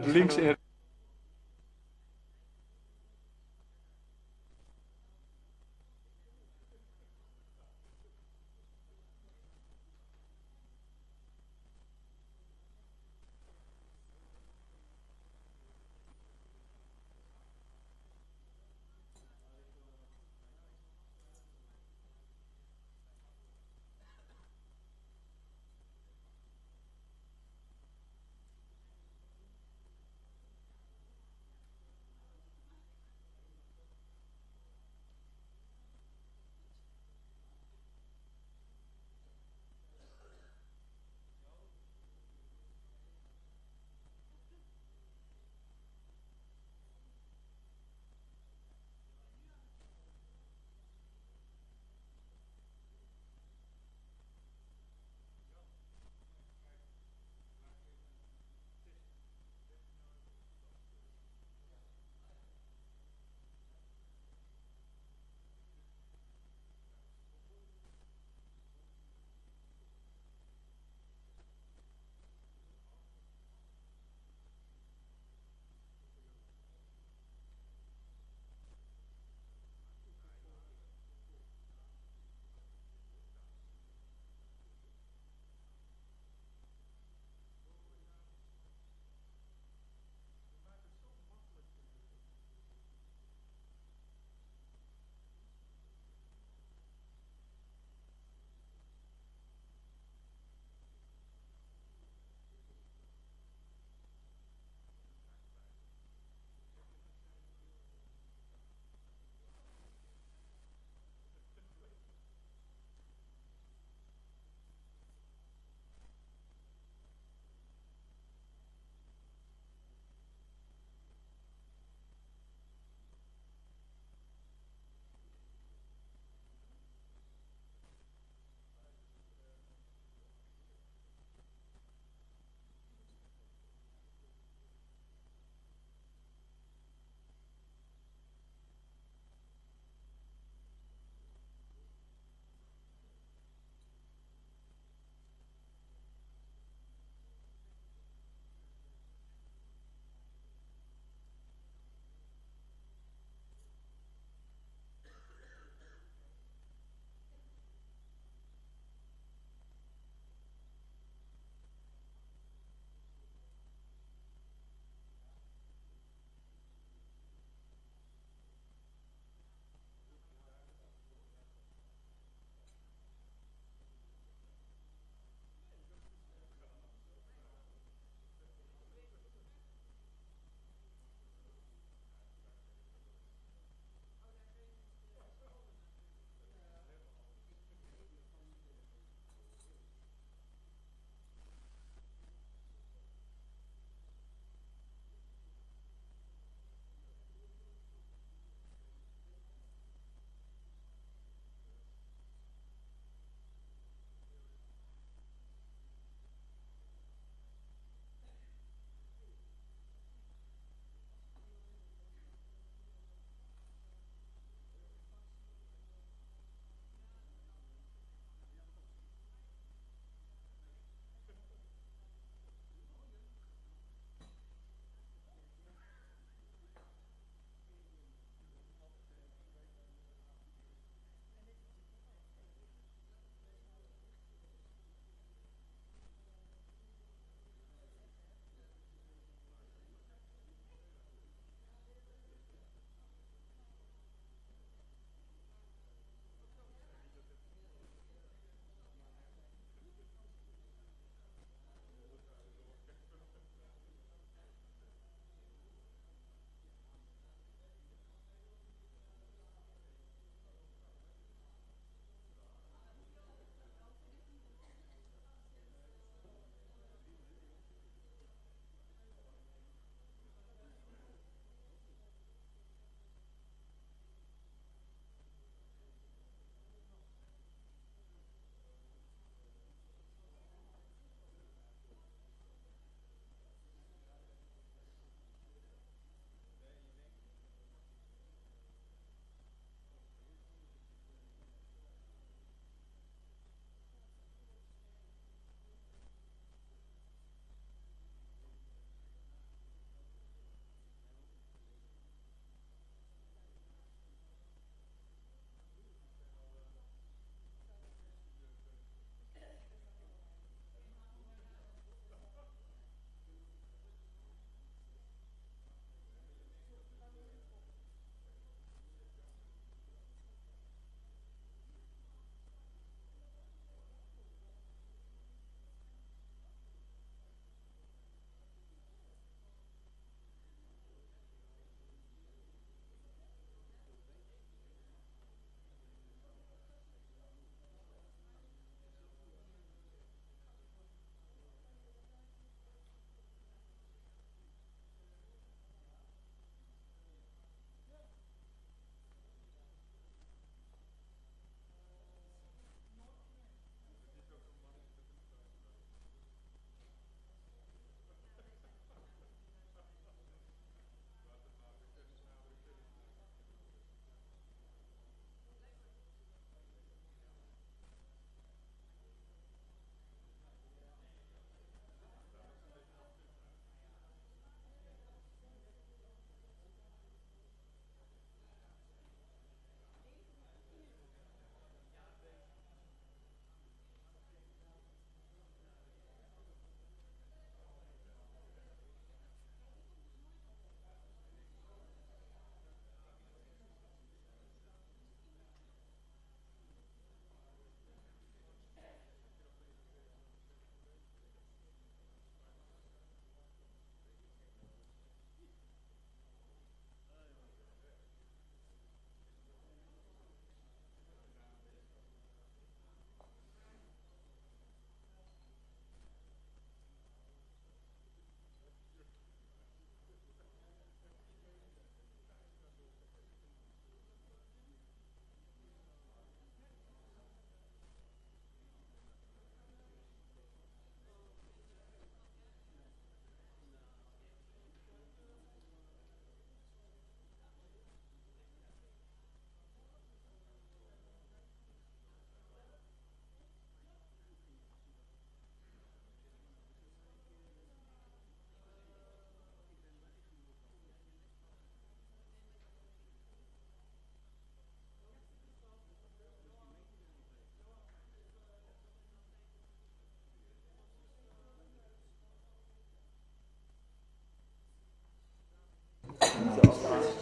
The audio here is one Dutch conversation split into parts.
links en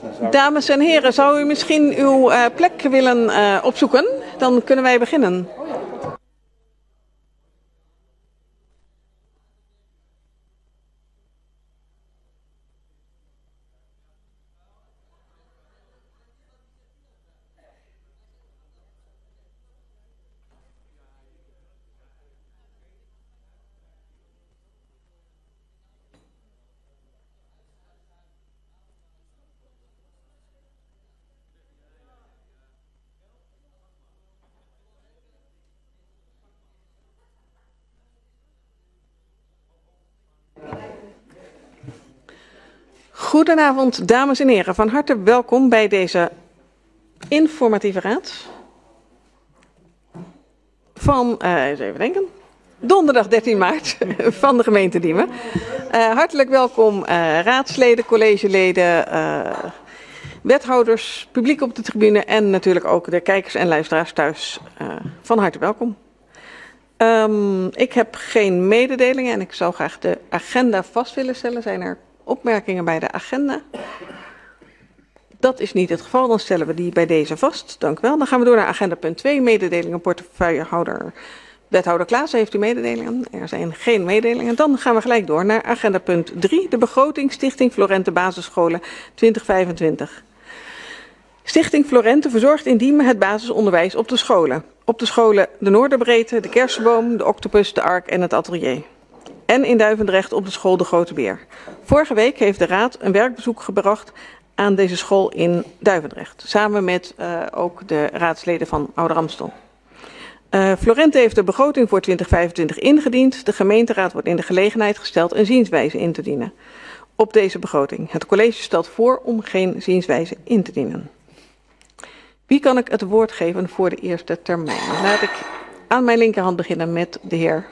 Dames en heren, zou u misschien uw plek willen opzoeken? Dan kunnen wij beginnen. Goedenavond, dames en heren. Van harte welkom bij deze informatieve raad van, eens even denken, donderdag 13 maart van de gemeente Diemen. Hartelijk welkom raadsleden, collegeleden, wethouders, publiek op de tribune en natuurlijk ook de kijkers en luisteraars thuis. Van harte welkom. Ik heb geen mededelingen en ik zou graag de agenda vast willen stellen. Zijn er opmerkingen bij de agenda? Dat is niet het geval, dan stellen we die bij deze vast. Dank u wel. Dan gaan we door naar agenda punt 2, mededelingen portefeuillehouder. Wethouder Klaassen, heeft u mededelingen? Er zijn geen mededelingen. Dan gaan we gelijk door naar agenda punt 3, de begroting Stichting Florente Basisscholen 2025. Stichting Florente verzorgt in Diemen het basisonderwijs op de scholen. Op de scholen de Noorderbreedte, de Kersenboom, de Octopus, de Ark en het Atelier. En in Duivendrecht op de school De Grote Beer. Vorige week heeft de raad een werkbezoek gebracht aan deze school in Duivendrecht. Samen met ook de raadsleden van Ouder-Amstel. Florente heeft de begroting voor 2025 ingediend. De gemeenteraad wordt in de gelegenheid gesteld een zienswijze in te dienen op deze begroting. Het college stelt voor om geen zienswijze in te dienen. Wie kan ik het woord geven voor de eerste termijn? Laat ik aan mijn linkerhand beginnen met de heer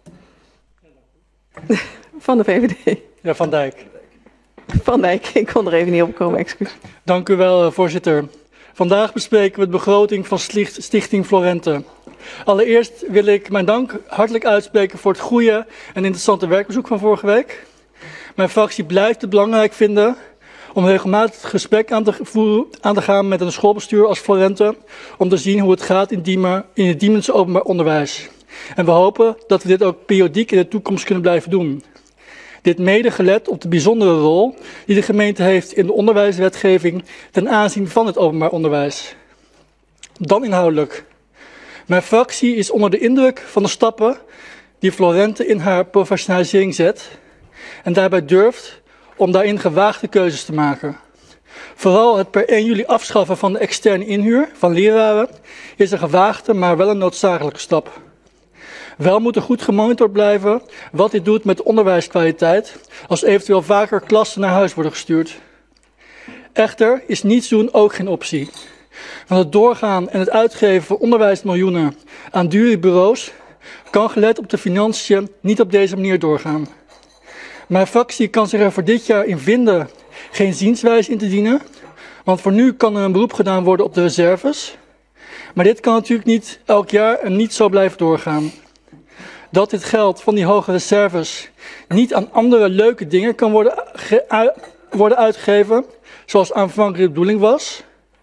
van de VVD. Ja, Van Dijk. Van Dijk, ik kon er even niet op komen, excuus. Dank u wel, voorzitter. Vandaag bespreken we de begroting van Stichting Florente. Allereerst wil ik mijn dank hartelijk uitspreken voor het goede en interessante werkbezoek van vorige week. Mijn fractie blijft het belangrijk vinden om regelmatig het gesprek aan te gaan met een schoolbestuur als Florente, om te zien hoe het gaat in het Diemense openbaar onderwijs. En we hopen dat we dit ook periodiek in de toekomst kunnen blijven doen. Dit mede gelet op de bijzondere rol die de gemeente heeft in de onderwijswetgeving ten aanzien van het openbaar onderwijs. Dan inhoudelijk. Mijn fractie is onder de indruk van de stappen die Florente in haar professionalisering zet en daarbij durft om daarin gewaagde keuzes te maken. Vooral het per 1 juli afschaffen van de externe inhuur van leraren is een gewaagde, maar wel een noodzakelijke stap. Wel moet er goed gemonitord blijven wat dit doet met de onderwijskwaliteit als eventueel vaker klassen naar huis worden gestuurd. Echter is niets doen ook geen optie. Want het doorgaan en het uitgeven van onderwijsmiljoenen aan dure bureaus kan gelet op de financiën niet op deze manier doorgaan. Mijn fractie kan zich er voor dit jaar in vinden geen zienswijze in te dienen, want voor nu kan er een beroep gedaan worden op de reserves. Maar dit kan natuurlijk niet elk jaar en niet zo blijven doorgaan. Dat dit geld van die hoge reserves niet aan andere leuke dingen kan worden uitgegeven, zoals aanvankelijk de bedoeling was,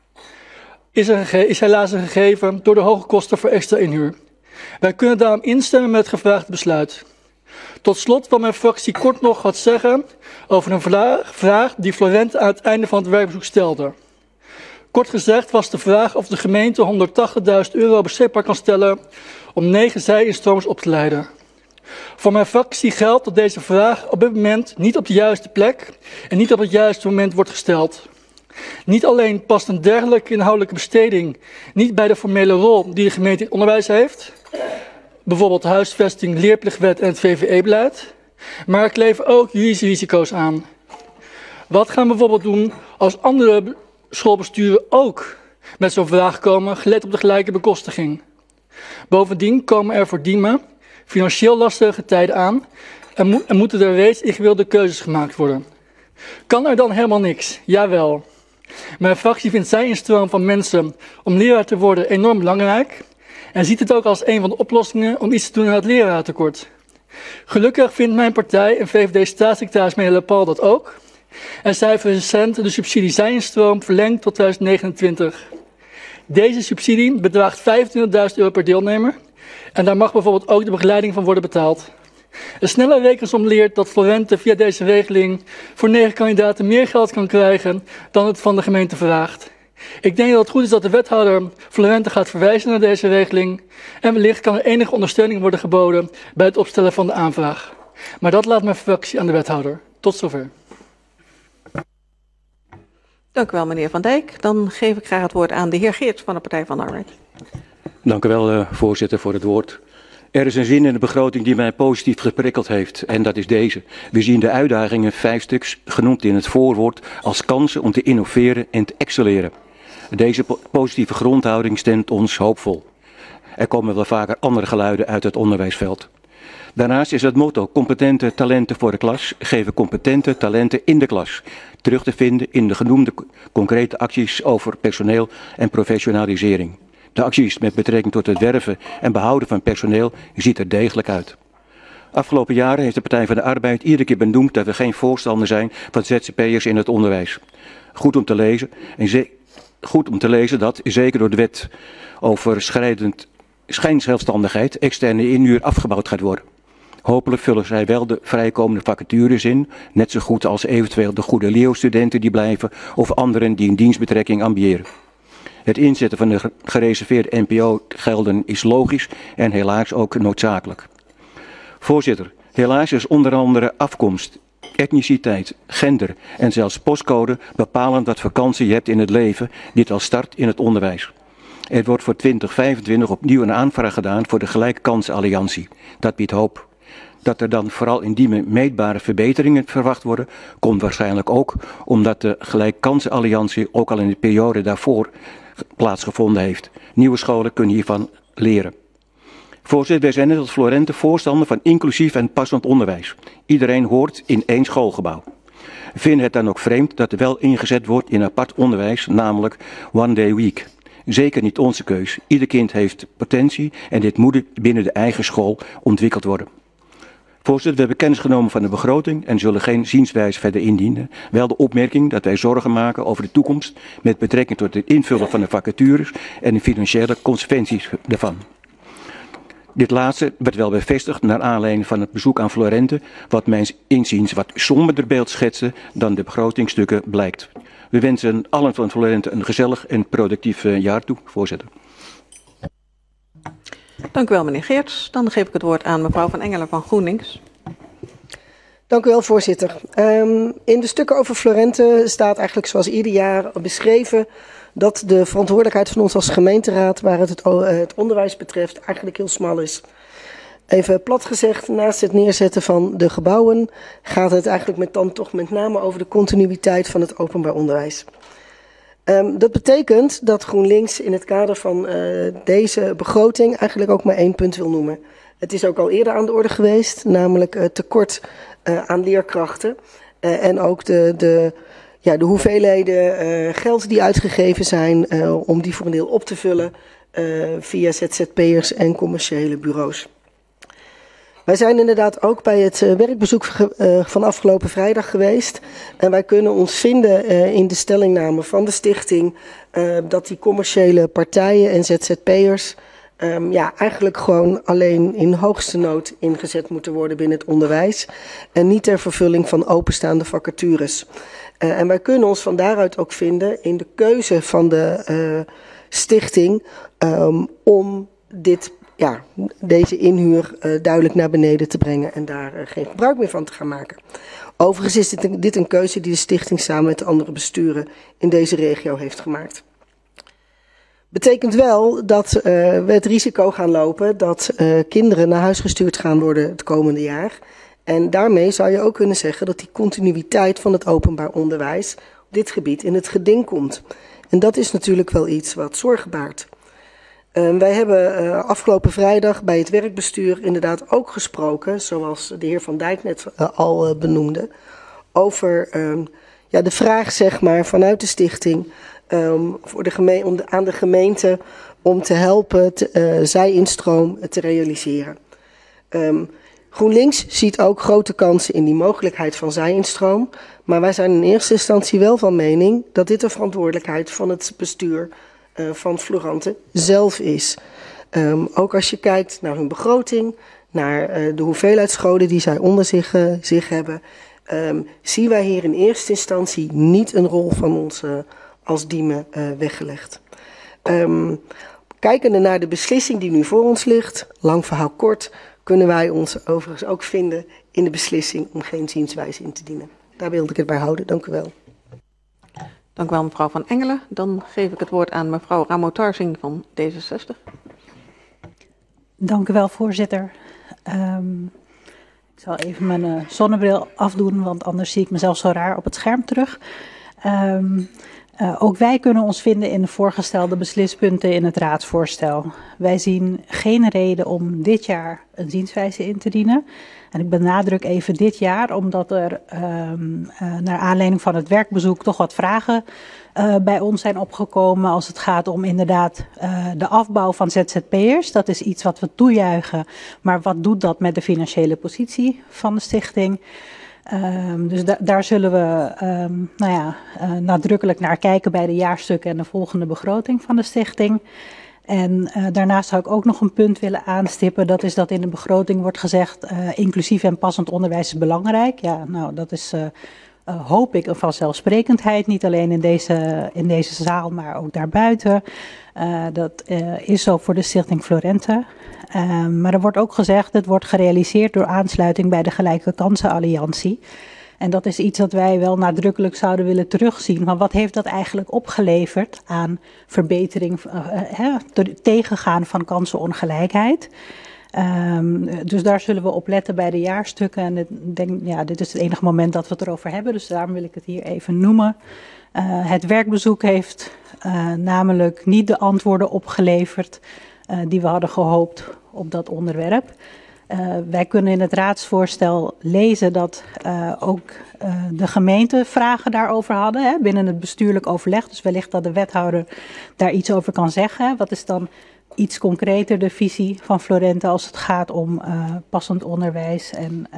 is helaas een gegeven door de hoge kosten voor extra inhuur. Wij kunnen daarom instemmen met het gevraagde besluit. Tot slot wil mijn fractie kort nog wat zeggen over een vraag die Florente aan het einde van het werkbezoek stelde. Kort gezegd was de vraag of de gemeente €180.000 beschikbaar kan stellen om 9 zij-instromers op te leiden. Voor mijn fractie geldt dat deze vraag op dit moment niet op de juiste plek en niet op het juiste moment wordt gesteld. Niet alleen past een dergelijke inhoudelijke besteding niet bij de formele rol die de gemeente in het onderwijs heeft, bijvoorbeeld huisvesting, leerplichtwet en het VVE-beleid, maar er kleven ook juridische risico's aan. Wat gaan we bijvoorbeeld doen als andere schoolbesturen ook met zo'n vraag komen, gelet op de gelijke bekostiging? Bovendien komen er voor Diemen financieel lastige tijden aan en moeten er reeds ingewikkelde keuzes gemaakt worden. Kan er dan helemaal niks? Jawel. Mijn fractie vindt zij-instroom van mensen om leraar te worden enorm belangrijk en ziet het ook als een van de oplossingen om iets te doen aan het leraartekort. Gelukkig vindt mijn partij en VVD-staatssecretaris Meneer Le Paul dat ook En zij heeft recent de subsidie Zijinstroom verlengd tot 2029. Deze subsidie bedraagt €25.000 per deelnemer en daar mag bijvoorbeeld ook de begeleiding van worden betaald. Een snelle rekensom leert dat Florente via deze regeling voor 9 kandidaten meer geld kan krijgen dan het van de gemeente vraagt. Ik denk dat het goed is dat de wethouder Florente gaat verwijzen naar deze regeling en wellicht kan er enige ondersteuning worden geboden bij het opstellen van de aanvraag. Maar dat laat mijn fractie aan de wethouder. Tot zover. Dank u wel, meneer Van Dijk. Dan geef ik graag het woord aan de heer Geerts van de Partij van de Arbeid. Dank u wel, voorzitter, voor het woord. Er is een zin in de begroting die mij positief geprikkeld heeft en dat is deze. We zien de uitdagingen, 5 stuks, genoemd in het voorwoord, als kansen om te innoveren en te excelleren. Deze positieve grondhouding stemt ons hoopvol. Er komen wel vaker andere geluiden uit het onderwijsveld. Daarnaast is het motto competente talenten voor de klas geven competente talenten in de klas. Terug te vinden in de genoemde concrete acties over personeel en professionalisering. De acties met betrekking tot het werven en behouden van personeel ziet er degelijk uit. Afgelopen jaren heeft de Partij van de Arbeid iedere keer benoemd dat we geen voorstander zijn van ZZP'ers in het onderwijs. Goed om te lezen dat, zeker door de wet over schijnzelfstandigheid, externe inhuur afgebouwd gaat worden. Hopelijk vullen zij wel de vrijkomende vacatures in, net zo goed als eventueel de goede LEO-studenten die blijven of anderen die een dienstbetrekking ambiëren. Het inzetten van de gereserveerde NPO-gelden is logisch en helaas ook noodzakelijk. Voorzitter, helaas is onder andere afkomst, etniciteit, gender en zelfs postcode bepalend wat voor kansen je hebt in het leven, dit als start in het onderwijs. Er wordt voor 2025 opnieuw een aanvraag gedaan voor de Gelijke Kansen Alliantie. Dat biedt hoop. Dat er dan vooral in die meetbare verbeteringen verwacht worden, komt waarschijnlijk ook omdat de Gelijke Kansen Alliantie ook al in de periode daarvoor plaatsgevonden heeft. Nieuwe scholen kunnen hiervan leren. Voorzitter, wij zijn net als Florente voorstander van inclusief en passend onderwijs. Iedereen hoort in één schoolgebouw. We vinden het dan ook vreemd dat er wel ingezet wordt in apart onderwijs, namelijk one day week. Zeker niet onze keus. Ieder kind heeft potentie en dit moet binnen de eigen school ontwikkeld worden. Voorzitter, we hebben kennis genomen van de begroting en zullen geen zienswijze verder indienen. Wel de opmerking dat wij zorgen maken over de toekomst met betrekking tot het invullen van de vacatures en de financiële consequenties daarvan. Dit laatste werd wel bevestigd naar aanleiding van het bezoek aan Florente, wat mijns inziens wat somberder beeld schetste dan de begrotingstukken blijkt. We wensen allen van Florente een gezellig en productief jaar toe, voorzitter. Dank u wel, meneer Geerts. Dan geef ik het woord aan mevrouw Van Engelen van GroenLinks. Dank u wel, voorzitter. In de stukken over Florente staat eigenlijk zoals ieder jaar beschreven dat de verantwoordelijkheid van ons als gemeenteraad, waar het onderwijs betreft, eigenlijk heel smal is. Even plat gezegd, naast het neerzetten van de gebouwen gaat het eigenlijk met name over de continuïteit van het openbaar onderwijs. Dat betekent dat GroenLinks in het kader van deze begroting eigenlijk ook maar 1 punt wil noemen. Het is ook al eerder aan de orde geweest, namelijk tekort aan leerkrachten en ook de hoeveelheden geld die uitgegeven zijn om die voor een deel op te vullen via ZZP'ers en commerciële bureaus. Wij zijn inderdaad ook bij het werkbezoek van afgelopen vrijdag geweest. En wij kunnen ons vinden in de stellingname van de stichting dat die commerciële partijen en ZZP'ers eigenlijk gewoon alleen in hoogste nood ingezet moeten worden binnen het onderwijs. En niet ter vervulling van openstaande vacatures. En wij kunnen ons van daaruit ook vinden in de keuze van de stichting om deze inhuur duidelijk naar beneden te brengen en daar geen gebruik meer van te gaan maken. Overigens is dit een keuze die de stichting samen met de andere besturen in deze regio heeft gemaakt. Betekent wel dat we het risico gaan lopen dat kinderen naar huis gestuurd gaan worden het komende jaar. En daarmee zou je ook kunnen zeggen dat die continuïteit van het openbaar onderwijs op dit gebied in het geding komt. En dat is natuurlijk wel iets wat zorgen baart. Wij hebben afgelopen vrijdag bij het werkbestuur inderdaad ook gesproken, zoals de heer Van Dijk net al benoemde, over de vraag zeg maar vanuit de stichting aan de gemeente om te helpen Zijinstroom te realiseren. GroenLinks ziet ook grote kansen in die mogelijkheid van zijinstroom. Maar wij zijn in eerste instantie wel van mening dat dit de verantwoordelijkheid van het bestuur van Florante zelf is. Ook als je kijkt naar hun begroting, naar de hoeveelheid scholen die zij onder zich hebben, zien wij hier in eerste instantie niet een rol van ons als Diemen weggelegd. Kijkende naar de beslissing die nu voor ons ligt, lang verhaal kort, kunnen wij ons overigens ook vinden in de beslissing om geen zienswijze in te dienen. Daar wilde ik het bij houden. Dank u wel. Dank u wel, mevrouw Van Engelen. Dan geef ik het woord aan mevrouw Ramo-Tarsing van D66. Dank u wel, voorzitter. Ik zal even mijn zonnebril afdoen, want anders zie ik mezelf zo raar op het scherm terug. Ook wij kunnen ons vinden in de voorgestelde beslispunten in het raadsvoorstel. Wij zien geen reden om dit jaar een zienswijze in te dienen. En ik benadruk even dit jaar, omdat er naar aanleiding van het werkbezoek toch wat vragen bij ons zijn opgekomen als het gaat om inderdaad de afbouw van ZZP'ers. Dat is iets wat we toejuichen, maar wat doet dat met de financiële positie van de stichting? Dus daar zullen we nadrukkelijk naar kijken bij de jaarstukken en de volgende begroting van de stichting. En daarnaast zou ik ook nog een punt willen aanstippen. Dat is dat in de begroting wordt gezegd inclusief en passend onderwijs is belangrijk. Ja, nou dat is hoop ik een vanzelfsprekendheid. Niet alleen in deze zaal, maar ook daarbuiten. Dat is zo voor de Stichting Florente. Maar er wordt ook gezegd, het wordt gerealiseerd door aansluiting bij de Gelijke Kansen Alliantie. En dat is iets dat wij wel nadrukkelijk zouden willen terugzien. Maar wat heeft dat eigenlijk opgeleverd aan verbetering, tegengaan van kansenongelijkheid? Dus daar zullen we op letten bij de jaarstukken. En ik denk, ja, dit is het enige moment dat we het erover hebben. Dus daarom wil ik het hier even noemen. Het werkbezoek heeft namelijk niet de antwoorden opgeleverd die we hadden gehoopt op dat onderwerp. Wij kunnen in het raadsvoorstel lezen dat ook de gemeente vragen daarover hadden binnen het bestuurlijk overleg. Dus wellicht dat de wethouder daar iets over kan zeggen. Wat is dan iets concreter de visie van Florente als het gaat om passend onderwijs?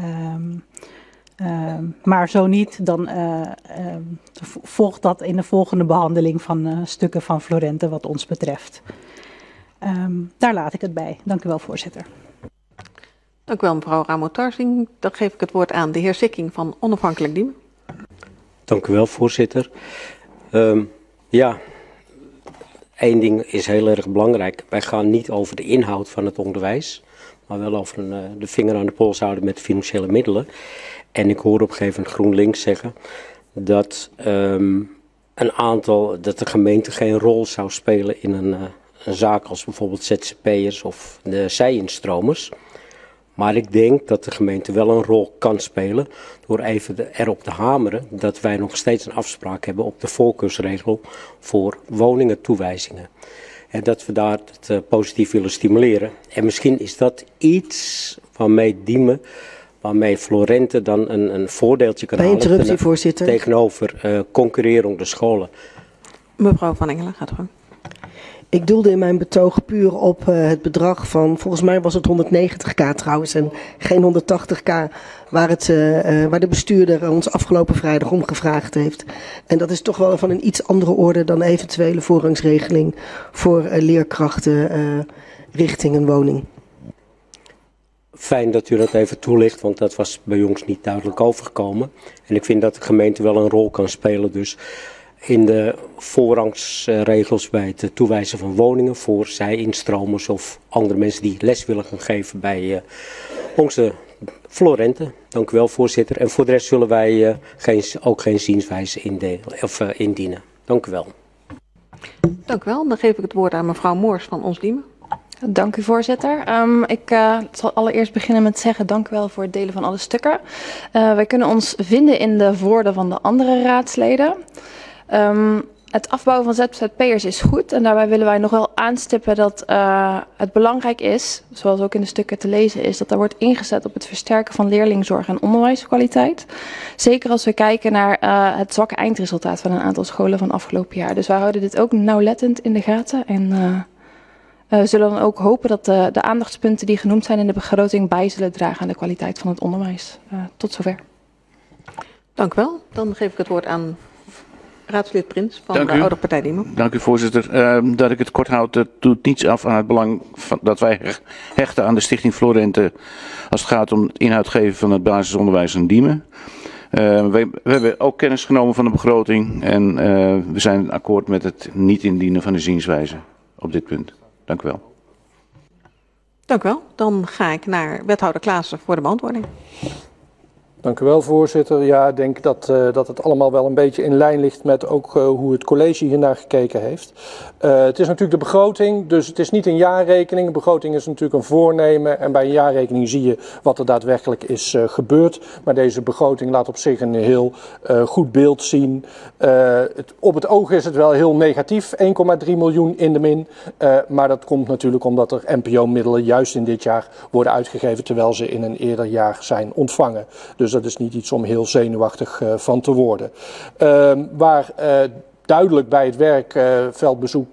Maar zo niet, dan volgt dat in de volgende behandeling van stukken van Florente wat ons betreft. Daar laat ik het bij. Dank u wel, voorzitter. Dank u wel, mevrouw Ramo-Tarsing. Dan geef ik het woord aan de heer Sikking van Onafhankelijk Diemen. Dank u wel, voorzitter. Eén ding is heel erg belangrijk. Wij gaan niet over de inhoud van het onderwijs, maar wel over de vinger aan de pols houden met financiële middelen. En ik hoor op een gegeven moment GroenLinks zeggen dat dat de gemeente geen rol zou spelen in een zaak als bijvoorbeeld ZZP'ers of de zijinstromers. Maar ik denk dat de gemeente wel een rol kan spelen door even erop te hameren dat wij nog steeds een afspraak hebben op de voorkeursregel voor woningentoewijzingen. En dat we daar het positief willen stimuleren. En misschien is dat iets waarmee Florente dan een voordeeltje kan halen tegenover concurrerende scholen. Mevrouw Van Engelen, gaat gang. Ik doelde in mijn betoog puur op het bedrag van, volgens mij was het 190.000 trouwens en geen 180.000 waar de bestuurder ons afgelopen vrijdag om gevraagd heeft. En dat is toch wel van een iets andere orde dan eventuele voorrangsregeling voor leerkrachten richting een woning. Fijn dat u dat even toelicht, want dat was bij ons niet duidelijk overgekomen. En ik vind dat de gemeente wel een rol kan spelen dus in de voorrangsregels bij het toewijzen van woningen voor zij-instromers of andere mensen die les willen gaan geven bij onze Florente. Dank u wel, voorzitter. En voor de rest zullen wij ook geen zienswijze indienen. Dank u wel. Dank u wel. Dan geef ik het woord aan mevrouw Moors van Ons Diemen. Dank u, voorzitter. Ik zal allereerst beginnen met zeggen dank u wel voor het delen van alle stukken. Wij kunnen ons vinden in de woorden van de andere raadsleden. Het afbouwen van ZZP'ers is goed en daarbij willen wij nog wel aanstippen dat het belangrijk is, zoals ook in de stukken te lezen is, dat er wordt ingezet op het versterken van leerlingzorg en onderwijskwaliteit. Zeker als we kijken naar het zwakke eindresultaat van een aantal scholen van afgelopen jaar. Dus wij houden dit ook nauwlettend in de gaten en We zullen dan ook hopen dat de aandachtspunten die genoemd zijn in de begroting bij zullen dragen aan de kwaliteit van het onderwijs. Tot zover. Dank u wel. Dan geef ik het woord aan raadslid Prins van de Oude Partij Diemen. Dank u, voorzitter. Dat ik het kort houd, dat doet niets af aan het belang dat wij hechten aan de Stichting Florente als het gaat om het inhoud geven van het basisonderwijs in Diemen. We hebben ook kennis genomen van de begroting en we zijn akkoord met het niet indienen van de zienswijze op dit punt. Dank u wel. Dank u wel. Dan ga ik naar wethouder Klaassen voor de beantwoording. Dank u wel, voorzitter. Ja, ik denk dat het allemaal wel een beetje in lijn ligt met ook hoe het college hiernaar gekeken heeft. Het is natuurlijk de begroting, dus het is niet een jaarrekening. Een begroting is natuurlijk een voornemen en bij een jaarrekening zie je wat er daadwerkelijk is gebeurd. Maar deze begroting laat op zich een heel goed beeld zien. Op het oog is het wel heel negatief, 1,3 miljoen in de min. Maar dat komt natuurlijk omdat er NPO-middelen juist in dit jaar worden uitgegeven terwijl ze in een eerder jaar zijn ontvangen. Dus dat is niet iets om heel zenuwachtig van te worden. Waar duidelijk bij het werkveldbezoek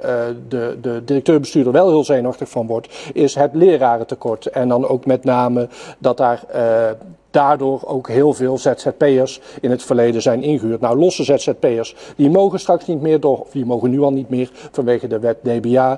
de directeur-bestuurder wel heel zenuwachtig van wordt, is het lerarentekort. En dan ook met name dat daar daardoor ook heel veel ZZP'ers in het verleden zijn ingehuurd. Nou, losse ZZP'ers, die mogen straks niet meer of die mogen nu al niet meer vanwege de wet DBA.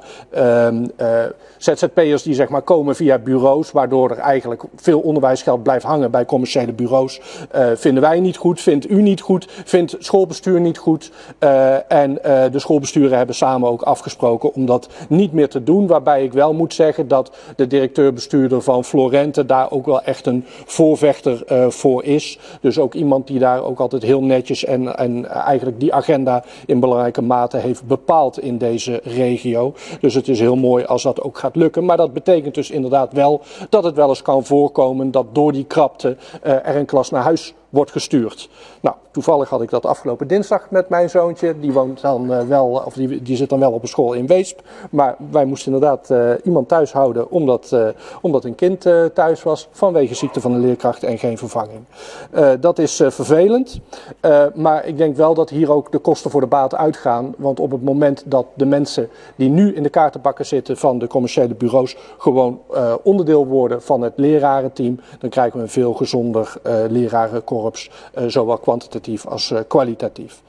ZZP'ers die zeg maar komen via bureaus, waardoor er eigenlijk veel onderwijsgeld blijft hangen bij commerciële bureaus. Vinden wij niet goed, vindt u niet goed, vindt het schoolbestuur niet goed. En de schoolbesturen hebben samen ook afgesproken om dat niet meer te doen. Waarbij ik wel moet zeggen dat de directeur-bestuurder van Florente daar ook wel echt een voorvechter voor is. Dus ook iemand die daar ook altijd heel netjes en eigenlijk die agenda in belangrijke mate heeft bepaald in deze regio. Dus het is heel mooi als dat ook gaat lukken. Maar dat betekent dus inderdaad wel dat het wel eens kan voorkomen dat door die krapte er een klas naar huis wordt gestuurd. Nou, toevallig had ik dat afgelopen dinsdag met mijn zoontje. Die woont dan wel, of die zit dan wel op een school in Weesp. Maar wij moesten inderdaad iemand thuis houden omdat een kind thuis was vanwege ziekte van de leerkracht en geen vervanging. Dat is vervelend. Maar ik denk wel dat hier ook de kosten voor de baat uitgaan. Want op het moment dat de mensen die nu in de kaartenbakken zitten van de commerciële bureaus gewoon onderdeel worden van het lerarenteam, dan krijgen we een veel gezonder lerarenkorps. Zowel kwantitatief als kwalitatief.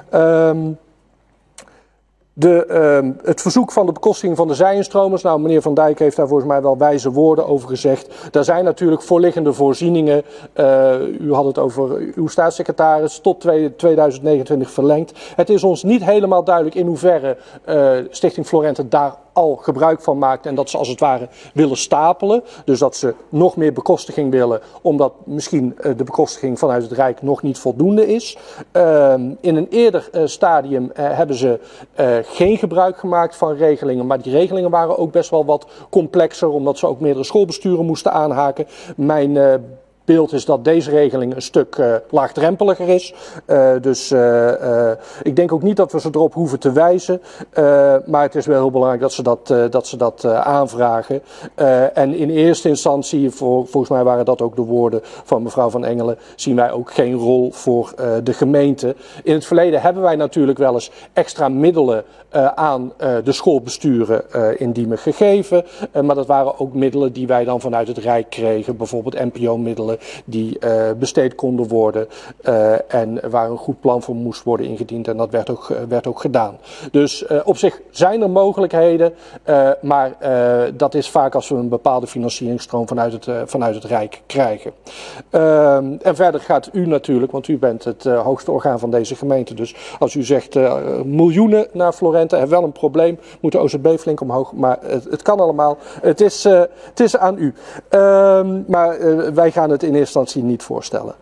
Het verzoek van de bekostiging van de zijinstromers. Nou, meneer Van Dijk heeft daar volgens mij wel wijze woorden over gezegd. Daar zijn natuurlijk voorliggende voorzieningen. U had het over uw staatssecretaris tot 2029 verlengd. Het is ons niet helemaal duidelijk in hoeverre Stichting Florente daar al gebruik van maakt en dat ze als het ware willen stapelen. Dus dat ze nog meer bekostiging willen, omdat misschien de bekostiging vanuit het Rijk nog niet voldoende is. In een eerder stadium hebben ze geen gebruik gemaakt van regelingen, maar die regelingen waren ook best wel wat complexer, omdat ze ook meerdere schoolbesturen moesten aanhaken. Mijn beeld is dat deze regeling een stuk laagdrempeliger is. Dus ik denk ook niet dat we ze erop hoeven te wijzen. Maar het is wel heel belangrijk dat ze dat aanvragen. En in eerste instantie, volgens mij waren dat ook de woorden van mevrouw Van Engelen, zien wij ook geen rol voor de gemeente. In het verleden hebben wij natuurlijk wel eens extra middelen aan de schoolbesturen in Diemen gegeven. Maar dat waren ook middelen die wij dan vanuit het Rijk kregen. Bijvoorbeeld NPO-middelen die besteed konden worden en waar een goed plan voor moest worden ingediend. En dat werd ook gedaan. Dus op zich zijn er mogelijkheden, maar dat is vaak als we een bepaalde financieringsstroom vanuit het Rijk krijgen. En verder gaat u natuurlijk, want u bent het hoogste orgaan van deze gemeente. Dus als u zegt miljoenen naar Florente, heeft wel een probleem, moet de OZB flink omhoog. Maar het kan allemaal. Het is aan u. Maar wij gaan het in eerste instantie niet voorstellen.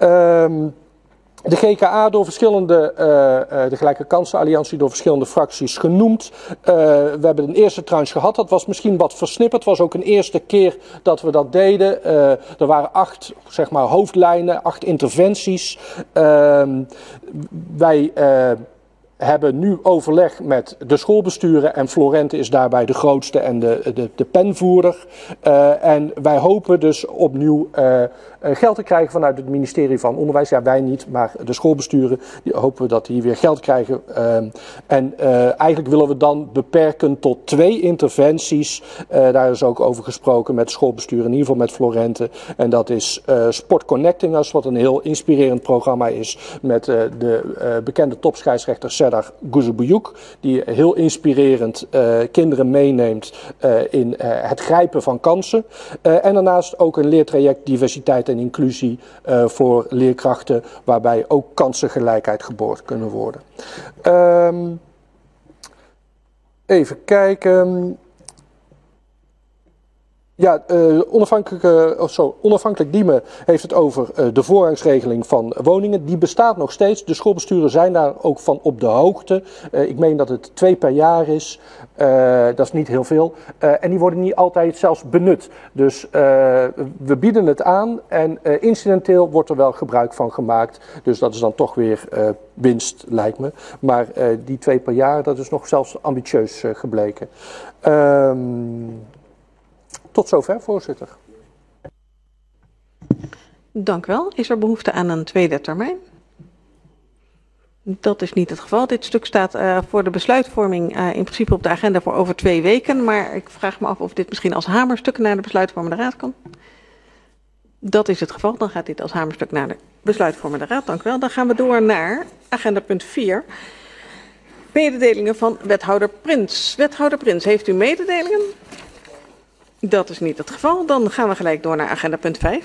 De GKA door verschillende, de Gelijke Kansenalliantie door verschillende fracties genoemd. We hebben een eerste tranche gehad, dat was misschien wat versnipperd. Het was ook een eerste keer dat we dat deden. Er waren 8 zeg maar, hoofdlijnen, 8 interventies. Wij hebben nu overleg met de schoolbesturen en Florente is daarbij de grootste en de penvoerder. En wij hopen dus opnieuw geld te krijgen vanuit het ministerie van Onderwijs. Ja, wij niet, maar de schoolbesturen. Die hopen we dat die weer geld krijgen. En eigenlijk willen we dan beperken tot 2 interventies. Daar is ook over gesproken met schoolbesturen, in ieder geval met Florente. En dat is Sport Connecting Us, wat een heel inspirerend programma is met de bekende topscheidsrechter Serdar Guzebuyuk, die heel inspirerend kinderen meeneemt in het grijpen van kansen. En daarnaast ook een leertraject diversiteit en inclusie voor leerkrachten, waarbij ook kansengelijkheid geboord kunnen worden. Even kijken. Ja, onafhankelijk Diemen heeft het over de voorrangsregeling van woningen. Die bestaat nog steeds. De schoolbesturen zijn daar ook van op de hoogte. Ik meen dat het 2 per jaar is. Dat is niet heel veel. En die worden niet altijd zelfs benut. Dus we bieden het aan en incidenteel wordt er wel gebruik van gemaakt. Dus dat is dan toch weer winst, lijkt me. Maar die 2 per jaar, dat is nog zelfs ambitieus gebleken. Tot zover, voorzitter. Dank u wel. Is er behoefte aan een tweede termijn? Dat is niet het geval. Dit stuk staat voor de besluitvorming in principe op de agenda voor over 2 weken. Maar ik vraag me af of dit misschien als hamerstuk naar de besluitvormende raad kan. Dat is het geval. Dan gaat dit als hamerstuk naar de besluitvormende raad. Dank u wel. Dan gaan we door naar agenda punt 4. Mededelingen van wethouder Prins. Wethouder Prins, heeft u mededelingen? Dat is niet het geval. Dan gaan we gelijk door naar agenda punt 5.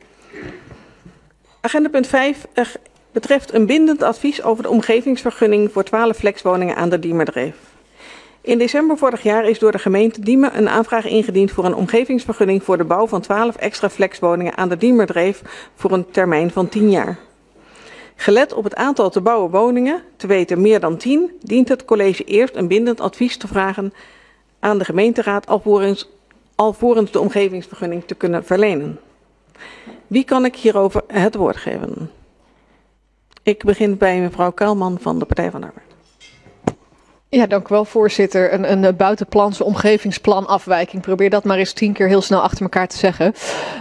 Agenda punt 5 betreft een bindend advies over de omgevingsvergunning voor 12 flexwoningen aan de Diemerdreef. In december vorig jaar is door de gemeente Diemen een aanvraag ingediend voor een omgevingsvergunning voor de bouw van 12 extra flexwoningen aan de Diemerdreef voor een termijn van 10 jaar. Gelet op het aantal te bouwen woningen, te weten meer dan 10, dient het college eerst een bindend advies te vragen aan de gemeenteraad alvorens de omgevingsvergunning te kunnen verlenen. Wie kan ik hierover het woord geven? Ik begin bij mevrouw Kuilman van de Partij van de Arbeid. Ja, dank u wel, voorzitter. Een buitenplanse omgevingsplanafwijking. Probeer dat maar eens 10 keer heel snel achter elkaar te zeggen.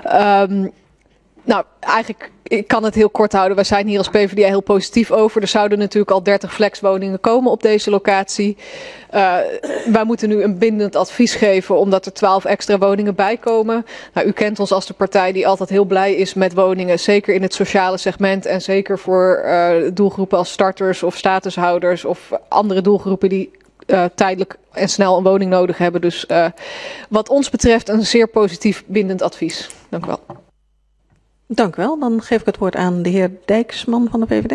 Nou, eigenlijk, ik kan het heel kort houden. Wij zijn hier als PvdA heel positief over. Er zouden natuurlijk al 30 flexwoningen komen op deze locatie. Wij moeten nu een bindend advies geven omdat er 12 extra woningen bij komen. Nou, u kent ons als de partij die altijd heel blij is met woningen. Zeker in het sociale segment en zeker voor doelgroepen als starters of statushouders of andere doelgroepen die tijdelijk en snel een woning nodig hebben. Dus wat ons betreft een zeer positief bindend advies. Dank u wel. Dank u wel. Dan geef ik het woord aan de heer Dijksman van de VVD.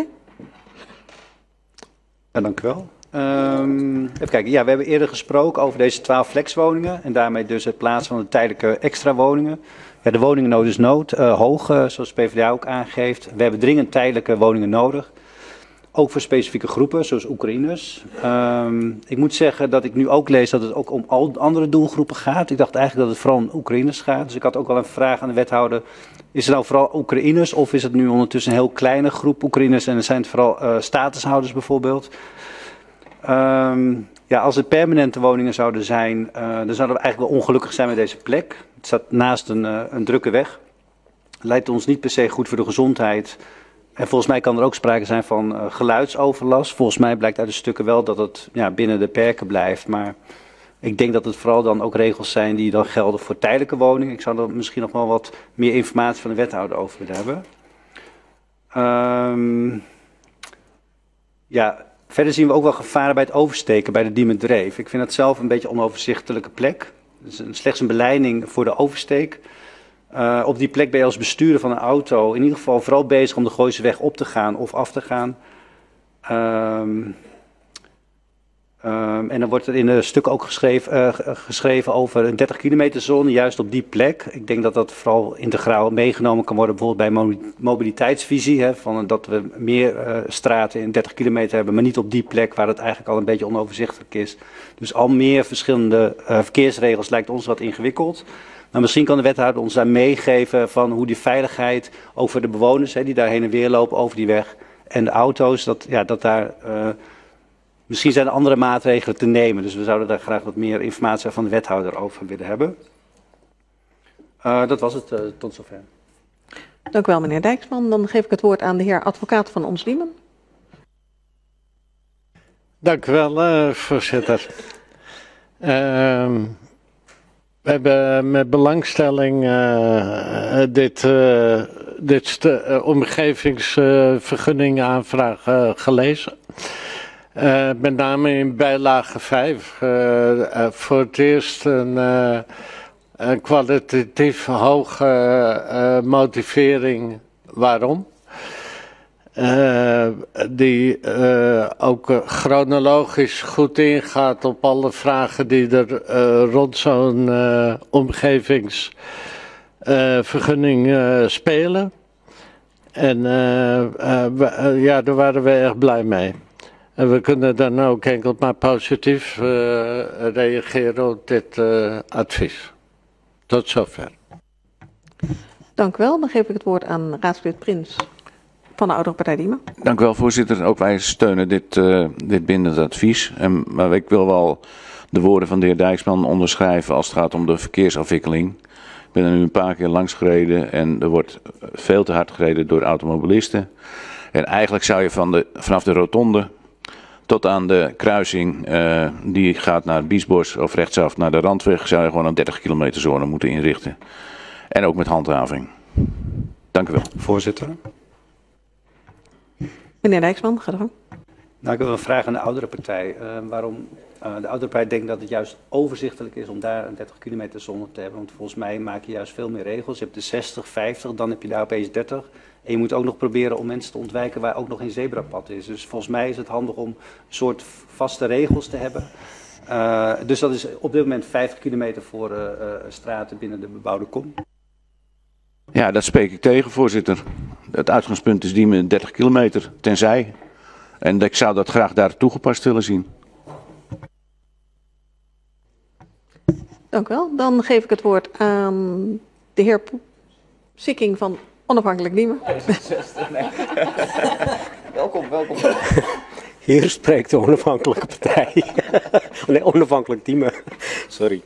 Ja, dank u wel. Even kijken. Ja, we hebben eerder gesproken over deze 12 flexwoningen en daarmee dus het plaatsen van de tijdelijke extra woningen. Ja, de woningennood is hoog, zoals PvdA ook aangeeft. We hebben dringend tijdelijke woningen nodig. Ook voor specifieke groepen, zoals Oekraïners. Ik moet zeggen dat ik nu ook lees dat het ook om andere doelgroepen gaat. Ik dacht eigenlijk dat het vooral om Oekraïners gaat. Dus ik had ook wel een vraag aan de wethouder. Is het nou vooral Oekraïners of is het nu ondertussen een heel kleine groep Oekraïners en zijn het vooral statushouders bijvoorbeeld? Ja, als het permanente woningen zouden zijn, dan zouden we eigenlijk wel ongelukkig zijn met deze plek. Het staat naast een drukke weg. Het lijkt ons niet per se goed voor de gezondheid. En volgens mij kan er ook sprake zijn van geluidsoverlast. Volgens mij blijkt uit de stukken wel dat het binnen de perken blijft. Maar ik denk dat het vooral dan ook regels zijn die dan gelden voor tijdelijke woningen. Ik zou er misschien nog wel wat meer informatie van de wethouder over willen hebben. Ja, verder zien we ook wel gevaren bij het oversteken bij de Diemerdreef. Ik vind het zelf een beetje een onoverzichtelijke plek. Het is slechts een beleiding voor de oversteek. Op die plek ben je als bestuurder van een auto in ieder geval vooral bezig om de Gooiseweg op te gaan of af te gaan. En dan wordt er in de stukken ook geschreven over een 30 kilometer zone, juist op die plek. Ik denk dat dat vooral integraal meegenomen kan worden, bijvoorbeeld bij mobiliteitsvisie. Dat we meer straten in 30 kilometer hebben, maar niet op die plek waar het eigenlijk al een beetje onoverzichtelijk is. Dus al meer verschillende verkeersregels lijkt ons wat ingewikkeld. Maar misschien kan de wethouder ons daar meegeven van hoe die veiligheid ook voor de bewoners die daar heen en weer lopen over die weg en de auto's, dat daar Misschien zijn er andere maatregelen te nemen, dus we zouden daar graag wat meer informatie van de wethouder over willen hebben. Dat was het tot zover. Dank u wel, meneer Dijksman. Dan geef ik het woord aan de heer advocaat van Ons Diemen. Dank u wel, voorzitter. We hebben met belangstelling dit omgevingsvergunningaanvraag gelezen. Met name in bijlage 5. Voor het eerst een kwalitatief hoge motivering waarom. Die ook chronologisch goed ingaat op alle vragen die er rond zo'n omgevingsvergunning spelen. En ja, daar waren we erg blij mee. En we kunnen dan ook enkel maar positief reageren op dit advies. Tot zover. Dank u wel. Dan geef ik het woord aan raadslid Prins van de Oudere Partij Diemen. Dank u wel, voorzitter. Ook wij steunen dit bindend advies. Maar ik wil wel de woorden van de heer Dijksman onderschrijven als het gaat om de verkeersafwikkeling. Ik ben er nu een paar keer langs gereden en er wordt veel te hard gereden door automobilisten. En eigenlijk zou je vanaf de rotonde tot aan de kruising die gaat naar Biesbos of rechtsaf naar de Randweg, zou je gewoon een 30 kilometer zone moeten inrichten. En ook met handhaving. Dank u wel. Voorzitter. Meneer Dijksman, ga ervan. Nou, ik wil een vraag aan de oudere partij. Waarom de oudere partij denkt dat het juist overzichtelijk is om daar een 30 kilometer zone te hebben. Want volgens mij maak je juist veel meer regels. Je hebt de 60, 50, dan heb je daar opeens 30. En je moet ook nog proberen om mensen te ontwijken waar ook nog geen zebrapad is. Dus volgens mij is het handig om een soort vaste regels te hebben. Dus dat is op dit moment 50 kilometer voor straten binnen de bebouwde kom. Ja, dat spreek ik tegen, voorzitter. Het uitgangspunt is Diemen 30 kilometer, tenzij. En ik zou dat graag daar toegepast willen zien. Dank u wel. Dan geef ik het woord aan de heer Sikking van Onafhankelijk Diemen. Welkom. Hier spreekt de Onafhankelijke Partij. Nee, Onafhankelijk Diemen. Sorry.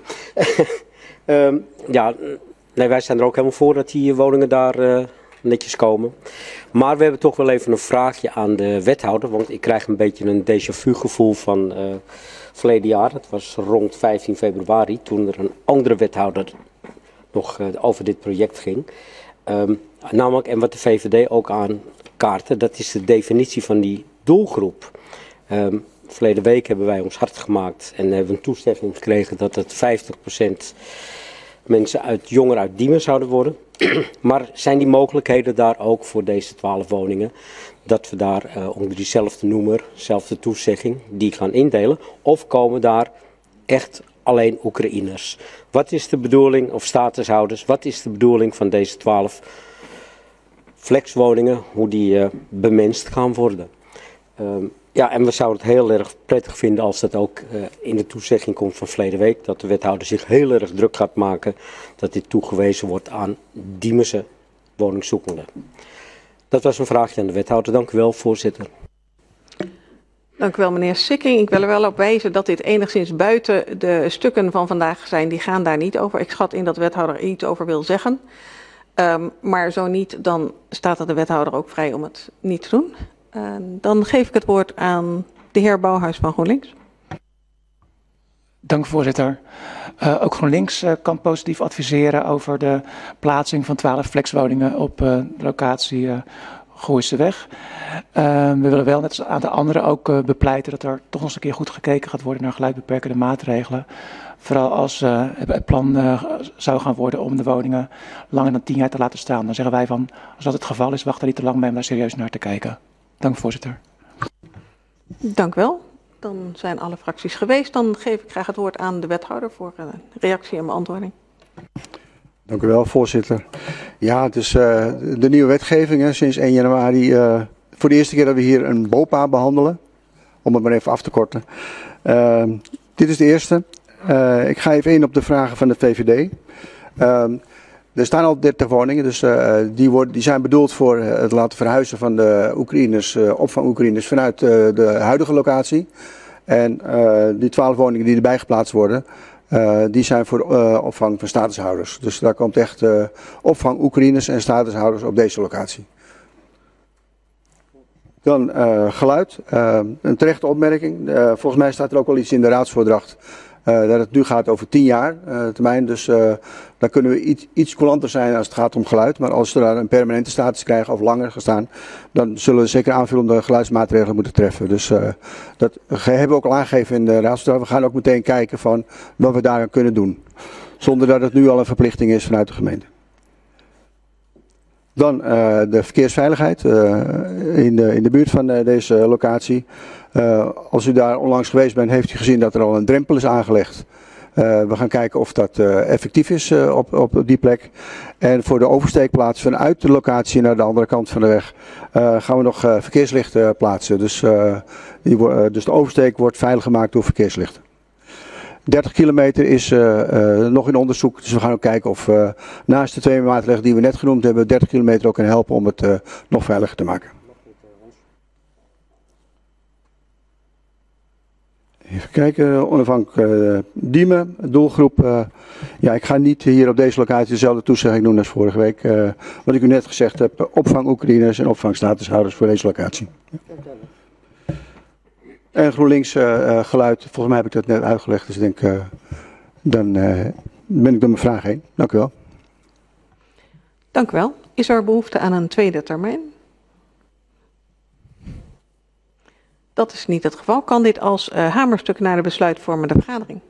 Ja, nee, wij zijn er ook helemaal voor dat die woningen daar netjes komen. Maar we hebben toch wel even een vraagje aan de wethouder. Want ik krijg een beetje een déjà vu gevoel van verleden jaar. Het was rond 15 februari toen er een andere wethouder nog over dit project ging. Namelijk, en wat de VVD ook aankaartte, dat is de definitie van die doelgroep. Verleden week hebben wij ons hard gemaakt en hebben een toestemming gekregen dat het 50% mensen jonger uit Diemen zouden worden. Maar zijn die mogelijkheden daar ook voor deze 12 woningen? Dat we daar onder diezelfde noemer, dezelfde toezegging, die gaan indelen? Of komen daar echt alleen Oekraïners? Wat is de bedoeling, of statushouders, wat is de bedoeling van deze 12 flexwoningen, hoe die bemenst gaan worden? Ja, en we zouden het heel erg prettig vinden als dat ook in de toezegging komt van verleden week. Dat de wethouder zich heel erg druk gaat maken dat dit toegewezen wordt aan Diemense woningzoekenden. Dat was een vraagje aan de wethouder. Dank u wel, voorzitter. Dank u wel, meneer Sikking. Ik wil er wel op wijzen dat dit enigszins buiten de stukken van vandaag zijn. Die gaan daar niet over. Ik schat in dat de wethouder er iets over wil zeggen. Maar zo niet, dan staat er de wethouder ook vrij om het niet te doen. Dan geef ik het woord aan de heer Bouwhuis van GroenLinks. Dank u, voorzitter. Ook GroenLinks kan positief adviseren over de plaatsing van 12 flexwoningen op de locatie Gooiseweg. We willen wel, net als aan de anderen, ook bepleiten dat er toch nog eens een keer goed gekeken gaat worden naar geluidbeperkende maatregelen. Vooral als het plan zou gaan worden om de woningen langer dan 10 jaar te laten staan. Dan zeggen wij van, als dat het geval is, wacht er niet te lang mee om daar serieus naar te kijken. Dank u, voorzitter. Dank u wel. Dan zijn alle fracties geweest. Dan geef ik graag het woord aan de wethouder voor reactie en beantwoording. Dank u wel, voorzitter. Ja, dus de nieuwe wetgeving sinds 1 januari. Voor de eerste keer dat we hier een BOPA behandelen. Om het maar even af te korten. Dit is de eerste. Ik ga even in op de vragen van de VVD. Er staan al 30 woningen, dus die zijn bedoeld voor het laten verhuizen van de Oekraïners, opvang Oekraïners vanuit de huidige locatie. En die 12 woningen die erbij geplaatst worden, die zijn voor opvang van statushouders. Dus daar komt echt opvang Oekraïners en statushouders op deze locatie. Dan geluid. Een terechte opmerking. Volgens mij staat er ook wel iets in de raadsvoordracht dat het nu gaat over 10 jaar termijn. Dus dan kunnen we iets coulanter zijn als het gaat om geluid. Maar als we daar een permanente status krijgen of langer gaan staan, dan zullen we zeker aanvullende geluidsmaatregelen moeten treffen. Dus dat hebben we ook al aangegeven in de raadsvoordracht. We gaan ook meteen kijken van wat we daar kunnen doen. Zonder dat het nu al een verplichting is vanuit de gemeente. Dan de verkeersveiligheid in de buurt van deze locatie. Als u daar onlangs geweest bent, heeft u gezien dat er al een drempel is aangelegd. We gaan kijken of dat effectief is op die plek. En voor de oversteekplaats vanuit de locatie naar de andere kant van de weg gaan we nog verkeerslichten plaatsen. Dus de oversteek wordt veilig gemaakt door verkeerslichten. 30 kilometer is nog in onderzoek, dus we gaan ook kijken of naast de 2 maatregelen die we net genoemd hebben, 30 kilometer ook kan helpen om het nog veiliger te maken. Even kijken, onafhankelijk Diemen, doelgroep. Ja, ik ga niet hier op deze locatie dezelfde toezegging doen als vorige week. Wat ik u net gezegd heb, opvang Oekraïners en opvang statushouders voor deze locatie. Ja. En GroenLinks geluid, volgens mij heb ik dat net uitgelegd, dus ik denk, dan ben ik door mijn vraag heen. Dank u wel. Dank u wel. Is er behoefte aan een tweede termijn? Dat is niet het geval. Kan dit als hamerstuk naar de besluitvormende vergadering?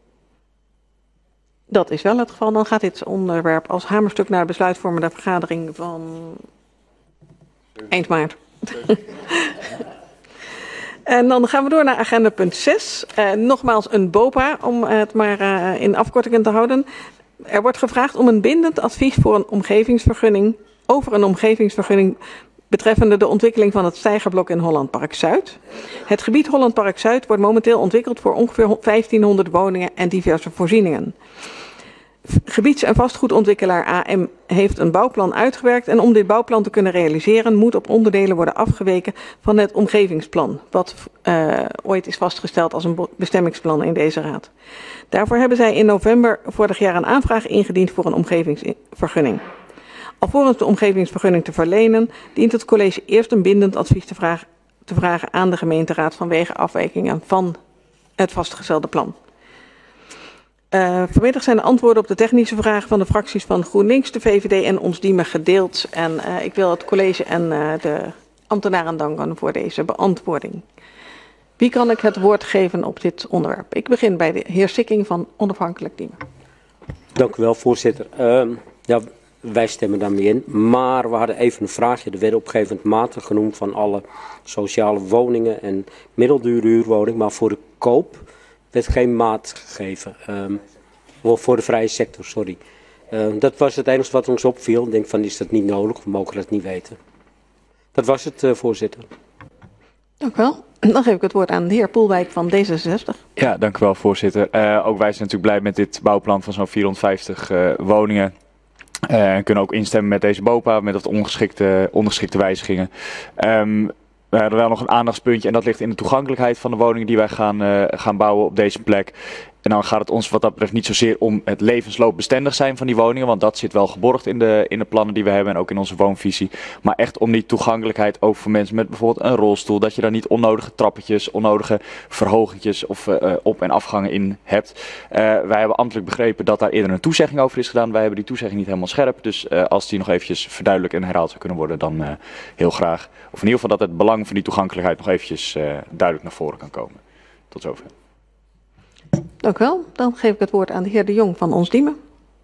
Dat is wel het geval. Dan gaat dit onderwerp als hamerstuk naar de besluitvormende vergadering van eind maart. En dan gaan we door naar agenda punt 6. Nogmaals een BOPA, om het maar in afkortingen te houden. Er wordt gevraagd om een bindend advies voor een omgevingsvergunning, over een omgevingsvergunning betreffende de ontwikkeling van het Steigerblok in Hollandpark Zuid. Het gebied Hollandpark Zuid wordt momenteel ontwikkeld voor ongeveer 1500 woningen en diverse voorzieningen. Gebieds- en vastgoedontwikkelaar AM heeft een bouwplan uitgewerkt en om dit bouwplan te kunnen realiseren moet op onderdelen worden afgeweken van het omgevingsplan, wat ooit is vastgesteld als een bestemmingsplan in deze raad. Daarvoor hebben zij in november vorig jaar een aanvraag ingediend voor een omgevingsvergunning. Alvorens de omgevingsvergunning te verlenen, dient het college eerst een bindend advies te vragen aan de gemeenteraad vanwege afwijkingen van het vastgestelde plan. Vanmiddag zijn de antwoorden op de technische vragen van de fracties van GroenLinks, de VVD en Ons Diemen gedeeld. En ik wil het college en de ambtenaren danken voor deze beantwoording. Wie kan ik het woord geven op dit onderwerp? Ik begin bij de heer Sikking van Onafhankelijk Diemen. Dank u wel, voorzitter. Ja, wij stemmen daarmee in. Maar we hadden even een vraagje. Er werden op een gegeven moment maten genoemd van alle sociale woningen en middeldure huurwoningen. Maar voor de koop werd geen maat gegeven. Voor de vrije sector, sorry. Dat was het enige wat ons opviel. Ik denk van, is dat niet nodig? We mogen dat niet weten. Dat was het, voorzitter. Dank u wel. Dan geef ik het woord aan de heer Poelwijk van D66. Ja, dank u wel, voorzitter. Ook wij zijn natuurlijk blij met dit bouwplan van zo'n 450 woningen. En kunnen ook instemmen met deze BOPA, met wat ongeschikte wijzigingen. We hadden wel nog een aandachtspuntje en dat ligt in de toegankelijkheid van de woningen die wij gaan bouwen op deze plek. En dan gaat het ons wat dat betreft niet zozeer om het levensloopbestendig zijn van die woningen, want dat zit wel geborgd in de plannen die we hebben en ook in onze woonvisie. Maar echt om die toegankelijkheid ook voor mensen met bijvoorbeeld een rolstoel, dat je daar niet onnodige trappetjes, onnodige verhogingjes of op- en afgangen in hebt. Wij hebben ambtelijk begrepen dat daar eerder een toezegging over is gedaan. Wij hebben die toezegging niet helemaal scherp, dus als die nog eventjes verduidelijkt en herhaald zou kunnen worden, dan heel graag. Of in ieder geval dat het belang van die toegankelijkheid nog eventjes duidelijk naar voren kan komen. Tot zover. Dank u wel. Dan geef ik het woord aan de heer De Jong van Ons Diemen.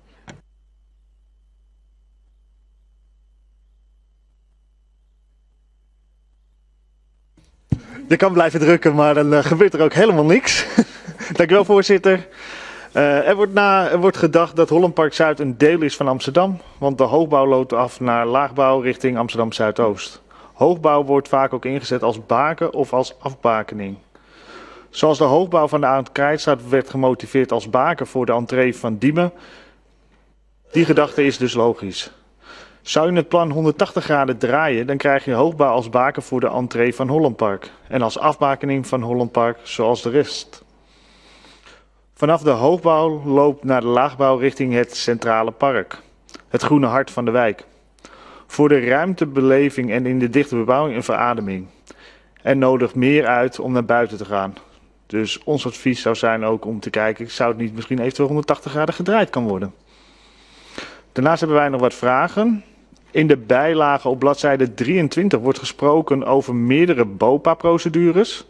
Je kan blijven drukken, maar dan gebeurt er ook helemaal niks. Dank u wel, voorzitter. Er wordt gedacht dat Hollandpark Zuid een deel is van Amsterdam, want de hoogbouw loopt af naar laagbouw richting Amsterdam Zuidoost. Hoogbouw wordt vaak ook ingezet als baken of als afbakening. Zoals de hoogbouw van de Arend Krijtstraat werd gemotiveerd als baken voor de entree van Diemen. Die gedachte is dus logisch. Zou je het plan 180 graden draaien, dan krijg je hoogbouw als baken voor de entree van Hollandpark. En als afbakening van Hollandpark zoals de rest. Vanaf de hoogbouw loopt naar de laagbouw richting het centrale park. Het groene hart van de wijk. Voor de ruimtebeleving en in de dichte bebouwing een verademing. En nodigt meer uit om naar buiten te gaan. Dus ons advies zou zijn ook om te kijken, zou het niet misschien eventueel 180 graden gedraaid kan worden. Daarnaast hebben wij nog wat vragen. In de bijlage op bladzijde 23 wordt gesproken over meerdere BOPA-procedures.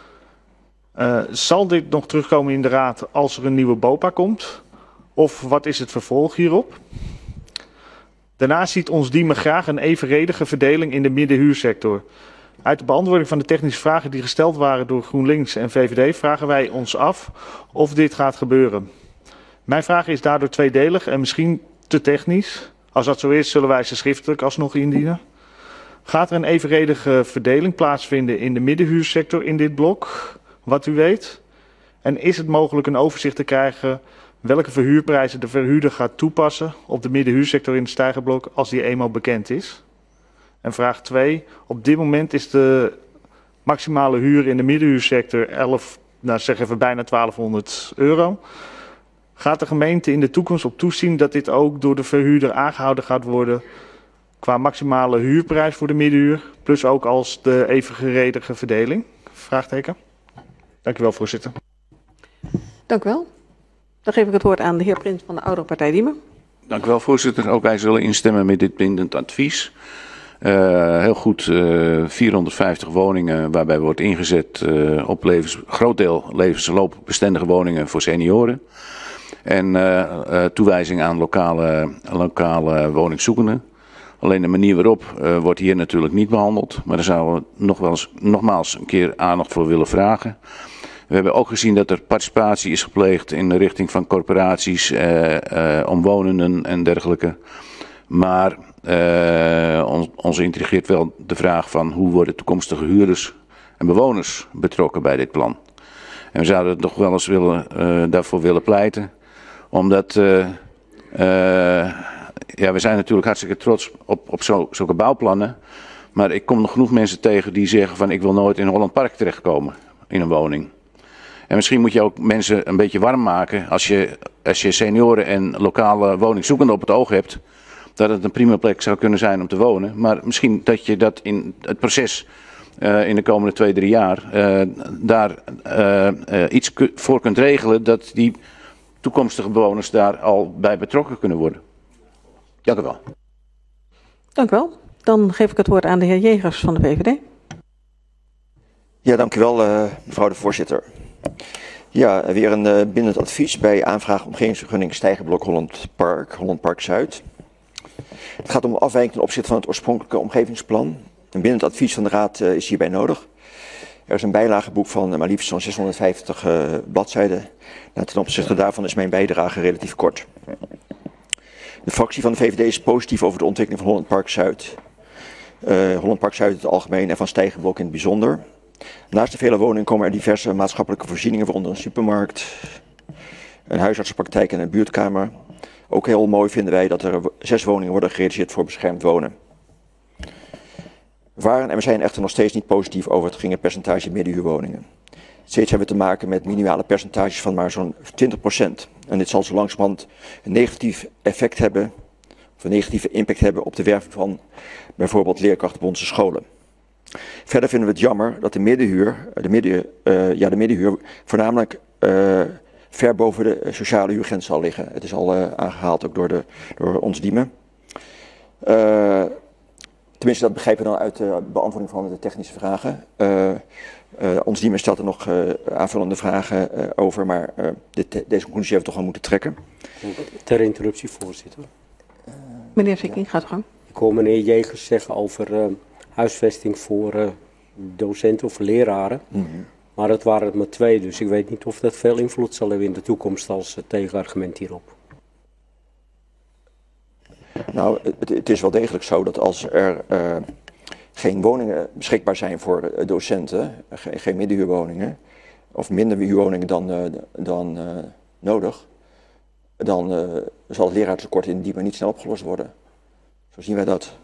Zal dit nog terugkomen in de raad als er een nieuwe BOPA komt? Of wat is het vervolg hierop? Daarnaast ziet ons Diemen graag een evenredige verdeling in de middenhuursector. Uit de beantwoording van de technische vragen die gesteld waren door GroenLinks en VVD vragen wij ons af of dit gaat gebeuren. Mijn vraag is daardoor tweedelig en misschien te technisch. Als dat zo is, zullen wij ze schriftelijk alsnog indienen. Gaat er een evenredige verdeling plaatsvinden in de middenhuursector in dit blok, wat u weet? En is het mogelijk een overzicht te krijgen welke verhuurprijzen de verhuurder gaat toepassen op de middenhuursector in het stijgerblok als die eenmaal bekend is? En vraag 2. Op dit moment is de maximale huur in de middenhuursector bijna 1200 euro. Gaat de gemeente in de toekomst op toezien dat dit ook door de verhuurder aangehouden gaat worden qua maximale huurprijs voor de middenhuur, plus ook als de evenredige verdeling? Vraagteken. Dank u wel, voorzitter. Dank u wel. Dan geef ik het woord aan de heer Prins van de Oudere Partij Diemen. Dank u wel, voorzitter. Ook wij zullen instemmen met dit bindend advies. Heel goed, 450 woningen waarbij wordt ingezet op groot deel levensloopbestendige woningen voor senioren. En toewijzing aan lokale woningzoekenden. Alleen de manier waarop wordt hier natuurlijk niet behandeld. Maar daar zouden we nogmaals een keer aandacht voor willen vragen. We hebben ook gezien dat er participatie is gepleegd in de richting van corporaties, omwonenden en dergelijke. Maar ons intrigeert wel de vraag van hoe worden toekomstige huurders en bewoners betrokken bij dit plan. En we zouden het nog wel eens daarvoor willen pleiten. Omdat we zijn natuurlijk hartstikke trots op zulke bouwplannen. Maar ik kom nog genoeg mensen tegen die zeggen van ik wil nooit in Hollandpark terechtkomen in een woning. En misschien moet je ook mensen een beetje warm maken als je senioren en lokale woningzoekenden op het oog hebt. Dat het een prima plek zou kunnen zijn om te wonen. Maar misschien dat je dat in het proces in de komende 2-3 jaar daar iets voor kunt regelen dat die toekomstige bewoners daar al bij betrokken kunnen worden. Dank u wel. Dank u wel. Dan geef ik het woord aan de heer Jegers van de VVD. Ja, dank u wel, mevrouw de voorzitter. Ja, weer een bindend advies bij aanvraag omgevingsvergunning Stijgerblok Holland Park Zuid. Het gaat om afwijking ten opzichte van het oorspronkelijke omgevingsplan. Een bindend advies van de Raad is hierbij nodig. Er is een bijlageboek van maar liefst zo'n 650 bladzijden. Nou, ten opzichte daarvan is mijn bijdrage relatief kort. De fractie van de VVD is positief over de ontwikkeling van Holland Park Zuid. Holland Park Zuid in het algemeen en van Stijgerblok in het bijzonder. Naast de vele woningen komen er diverse maatschappelijke voorzieningen, waaronder een supermarkt, een huisartsenpraktijk en een buurtkamer. Ook heel mooi vinden wij dat er 6 woningen worden gerealiseerd voor beschermd wonen. We waren en we zijn echter nog steeds niet positief over het geringe percentage middenhuurwoningen. Steeds hebben we te maken met minimale percentages van maar zo'n 20%. En dit zal zo langzamerhand een negatief effect hebben, of een negatieve impact hebben op de werving van bijvoorbeeld leerkrachten op onze scholen. Verder vinden we het jammer dat de middenhuur voornamelijk ver boven de sociale huurgrens zal liggen. Het is al aangehaald ook door ons Diemen. Tenminste, dat begrijpen we dan uit de beantwoording van de technische vragen. Ons Diemen stelt er nog aanvullende vragen over, maar deze conclusie hebben we toch wel moeten trekken. Ter interruptie, voorzitter. Meneer Sikking, gaat gang. Ik hoor meneer Jegers zeggen over huisvesting voor docenten of leraren. Mm-hmm. Maar het waren er maar 2, dus ik weet niet of dat veel invloed zal hebben in de toekomst als tegenargument hierop. Nou, het is wel degelijk zo dat als er geen woningen beschikbaar zijn voor docenten, geen middenhuurwoningen, of minder huurwoningen dan nodig, dan zal het leraartekort in die manier niet snel opgelost worden. Zo zien wij dat.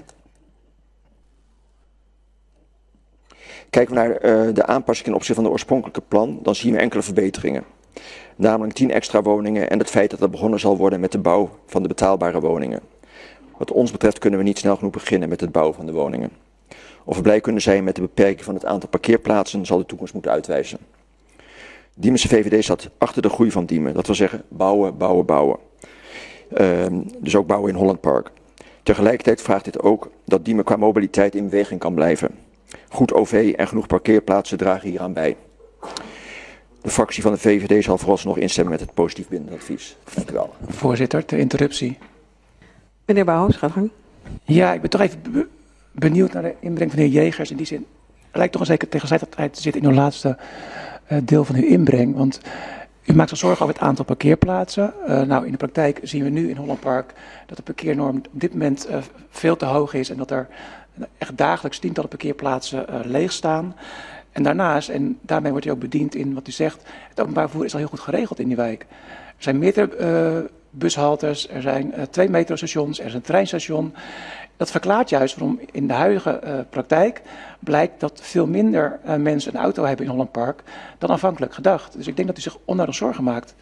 Kijken we naar de aanpassing ten opzichte van het oorspronkelijke plan, dan zien we enkele verbeteringen. Namelijk 10 extra woningen en het feit dat er begonnen zal worden met de bouw van de betaalbare woningen. Wat ons betreft kunnen we niet snel genoeg beginnen met het bouwen van de woningen. Of we blij kunnen zijn met de beperking van het aantal parkeerplaatsen, zal de toekomst moeten uitwijzen. Diemense VVD staat achter de groei van Diemen. Dat wil zeggen bouwen, bouwen, bouwen. Dus ook bouwen in Holland Park. Tegelijkertijd vraagt dit ook dat Diemen qua mobiliteit in beweging kan blijven. Goed OV en genoeg parkeerplaatsen dragen hieraan bij. De fractie van de VVD zal vooralsnog instemmen met het positief bindend advies. Dank u wel. Voorzitter, ter interruptie. Meneer Bouwhuis, gaat gang. Ja, ik ben toch even benieuwd naar de inbreng van de heer Jegers. In die zin lijkt toch een zekere tegelijkertijd te zitten in uw laatste deel van uw inbreng. Want u maakt zich zorgen over het aantal parkeerplaatsen. Nou, in de praktijk zien we nu in Holland Park dat de parkeernorm op dit moment veel te hoog is. En dat er echt dagelijks tientallen parkeerplaatsen leeg staan. En daarnaast, en daarmee wordt u ook bediend in wat u zegt, het openbaar vervoer is al heel goed geregeld in die wijk. Er zijn meerdere bushaltes, er zijn 2 metrostations, er is een treinstation. Dat verklaart juist waarom in de huidige praktijk blijkt dat veel minder mensen een auto hebben in Holland Park dan aanvankelijk gedacht. Dus ik denk dat u zich onnodig zorgen maakt.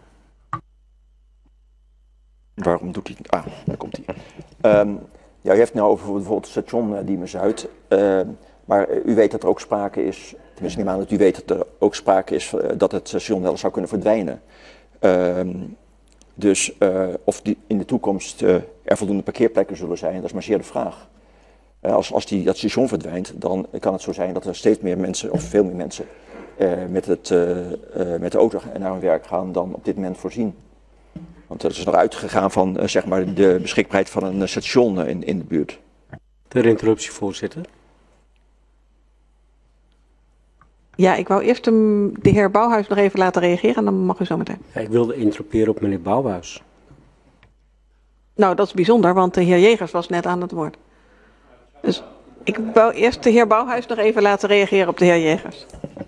Waarom doet hij het? Ah, daar komt hij. Ja, u heeft het nou over bijvoorbeeld het station Diemen-Zuid. Maar u weet dat er ook sprake is, tenminste niet aan dat u weet dat er ook sprake is dat het station wel zou kunnen verdwijnen. Dus of in de toekomst er voldoende parkeerplekken zullen zijn, dat is maar zeer de vraag. Als dat station verdwijnt, dan kan het zo zijn dat er steeds meer mensen, of veel meer mensen, met de auto naar hun werk gaan dan op dit moment voorzien. Want er is nog uitgegaan van zeg maar de beschikbaarheid van een station in de buurt. Ter interruptie, voorzitter. Ja, ik wou eerst de heer Bouwhuis nog even laten reageren en dan mag u zo meteen. Ja, ik wilde interroperen op meneer Bouwhuis. Nou, dat is bijzonder, want de heer Jegers was net aan het woord. Dus ik wou eerst de heer Bouwhuis nog even laten reageren op de heer Jegers.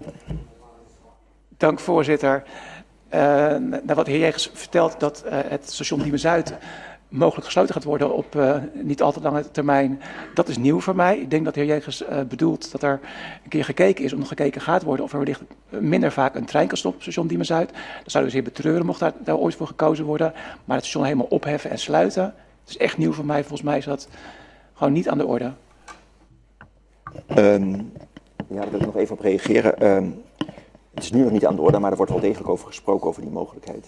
Dank, voorzitter. Naar wat de heer Jegers vertelt dat het station Diemen-Zuid mogelijk gesloten gaat worden op niet al te lange termijn. Dat is nieuw voor mij. Ik denk dat de heer Jegers bedoelt dat er een keer gekeken is, of nog gekeken gaat worden, of er wellicht minder vaak een trein kan stoppen op station Diemen-Zuid. Dat zouden we zeer betreuren mocht daar ooit voor gekozen worden. Maar het station helemaal opheffen en sluiten, dat is echt nieuw voor mij. Volgens mij is dat gewoon niet aan de orde. Ja, daar wil ik nog even op reageren. Het is nu nog niet aan de orde, maar er wordt wel degelijk over gesproken, over die mogelijkheid.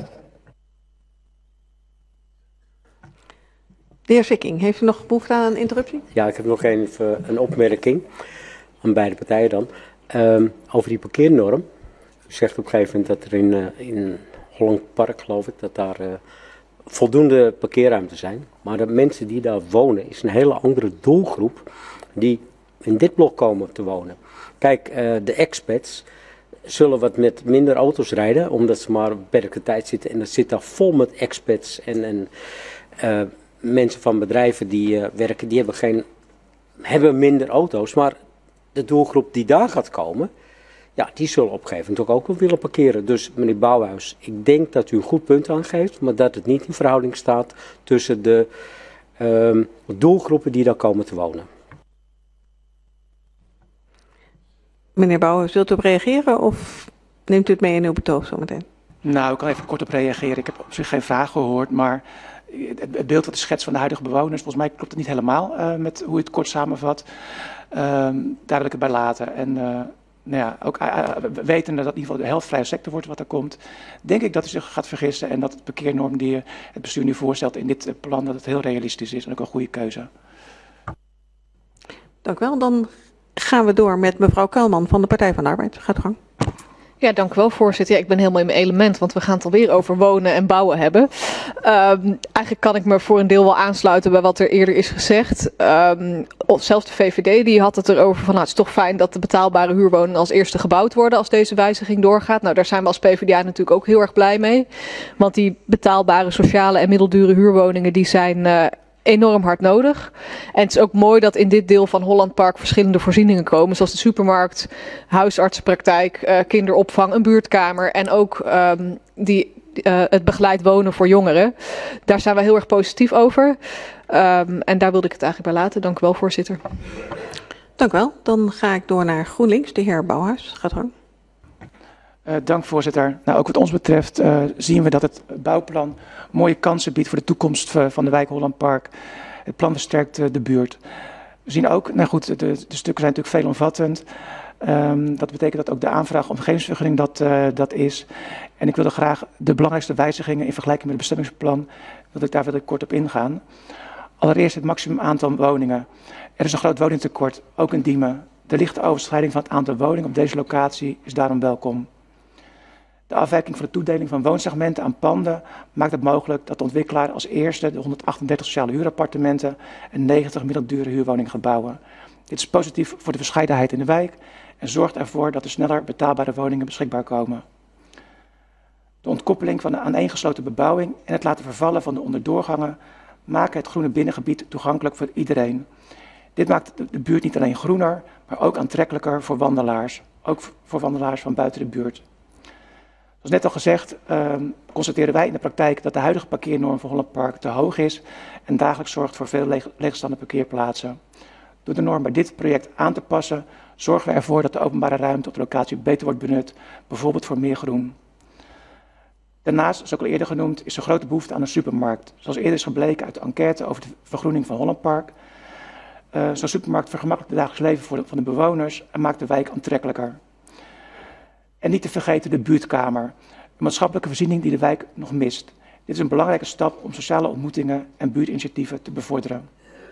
De heer Sikking, heeft u nog behoefte aan een interruptie? Ja, ik heb nog even een opmerking aan beide partijen dan. Over die parkeernorm. U zegt op een gegeven moment dat er in Holland Park, geloof ik, dat daar voldoende parkeerruimte zijn. Maar de mensen die daar wonen is een hele andere doelgroep die in dit blok komen te wonen. Kijk, de expats zullen wat met minder auto's rijden, omdat ze maar op beperkte tijd zitten. En dat zit daar vol met expats en mensen van bedrijven die werken, die hebben minder auto's. Maar de doelgroep die daar gaat komen, ja, die zullen op een gegeven moment ook wel willen parkeren. Dus meneer Bouwhuis, ik denk dat u een goed punt aangeeft, maar dat het niet in verhouding staat tussen de doelgroepen die daar komen te wonen. Meneer Bouwhuis, wilt u op reageren of neemt u het mee in uw betoog zometeen? Nou, ik kan even kort op reageren. Ik heb op zich geen vraag gehoord, maar het beeld wat de schets van de huidige bewoners, volgens mij klopt het niet helemaal met hoe u het kort samenvat. Daar wil ik het bij laten. En nou ja, ook wetende dat in ieder geval de helft vrije sector wordt wat er komt, denk ik dat u zich gaat vergissen en dat de parkeernorm die het bestuur nu voorstelt in dit plan, dat het heel realistisch is en ook een goede keuze. Dank u wel. Dan gaan we door met mevrouw Kuilman van de Partij van de Arbeid. Gaat gang. Ja, dank u wel, voorzitter. Ja, ik ben helemaal in mijn element, want we gaan het alweer over wonen en bouwen hebben. Eigenlijk kan ik me voor een deel wel aansluiten bij wat er eerder is gezegd. Zelfs de VVD die had het erover van, nou, het is toch fijn dat de betaalbare huurwoningen als eerste gebouwd worden als deze wijziging doorgaat. Nou, daar zijn we als PvdA natuurlijk ook heel erg blij mee. Want die betaalbare sociale en middeldure huurwoningen die zijn enorm hard nodig. En het is ook mooi dat in dit deel van Holland Park verschillende voorzieningen komen, zoals de supermarkt, huisartsenpraktijk, kinderopvang, een buurtkamer en ook die het begeleid wonen voor jongeren. Daar zijn we heel erg positief over. En daar wilde ik het eigenlijk bij laten. Dank u wel, voorzitter. Dank u wel. Dan ga ik door naar GroenLinks, de heer Bouwhuis. Gaat gang. Dank voorzitter. Nou, ook wat ons betreft zien we dat het bouwplan mooie kansen biedt voor de toekomst van de wijk Hollandpark. Het plan versterkt de buurt. We zien ook, nou goed, de stukken zijn natuurlijk veelomvattend. Dat betekent dat ook de aanvraag om omgevingsvergunning dat is. En ik wilde graag de belangrijkste wijzigingen in vergelijking met het bestemmingsplan, daar wil ik kort op ingaan. Allereerst het maximum aantal woningen. Er is een groot woningtekort, ook in Diemen. De lichte overschrijding van het aantal woningen op deze locatie is daarom welkom. De afwijking van de toedeling van woonsegmenten aan panden maakt het mogelijk dat de ontwikkelaar als eerste de 138 sociale huurappartementen en 90 middeldure huurwoningen gaat bouwen. Dit is positief voor de verscheidenheid in de wijk en zorgt ervoor dat er sneller betaalbare woningen beschikbaar komen. De ontkoppeling van de aaneengesloten bebouwing en het laten vervallen van de onderdoorgangen maken het groene binnengebied toegankelijk voor iedereen. Dit maakt de buurt niet alleen groener, maar ook aantrekkelijker voor wandelaars. Ook voor wandelaars van buiten de buurt. Zoals net al gezegd, constateren wij in de praktijk dat de huidige parkeernorm voor Hollandpark te hoog is en dagelijks zorgt voor veel leegstaande parkeerplaatsen. Door de norm bij dit project aan te passen, zorgen we ervoor dat de openbare ruimte op de locatie beter wordt benut, bijvoorbeeld voor meer groen. Daarnaast, zoals ook al eerder genoemd, is er grote behoefte aan een supermarkt. Zoals eerder is gebleken uit de enquête over de vergroening van Hollandpark. Zo'n supermarkt vergemakkelijkt het dagelijks leven van de bewoners en maakt de wijk aantrekkelijker. En niet te vergeten de buurtkamer, een maatschappelijke voorziening die de wijk nog mist. Dit is een belangrijke stap om sociale ontmoetingen en buurtinitiatieven te bevorderen.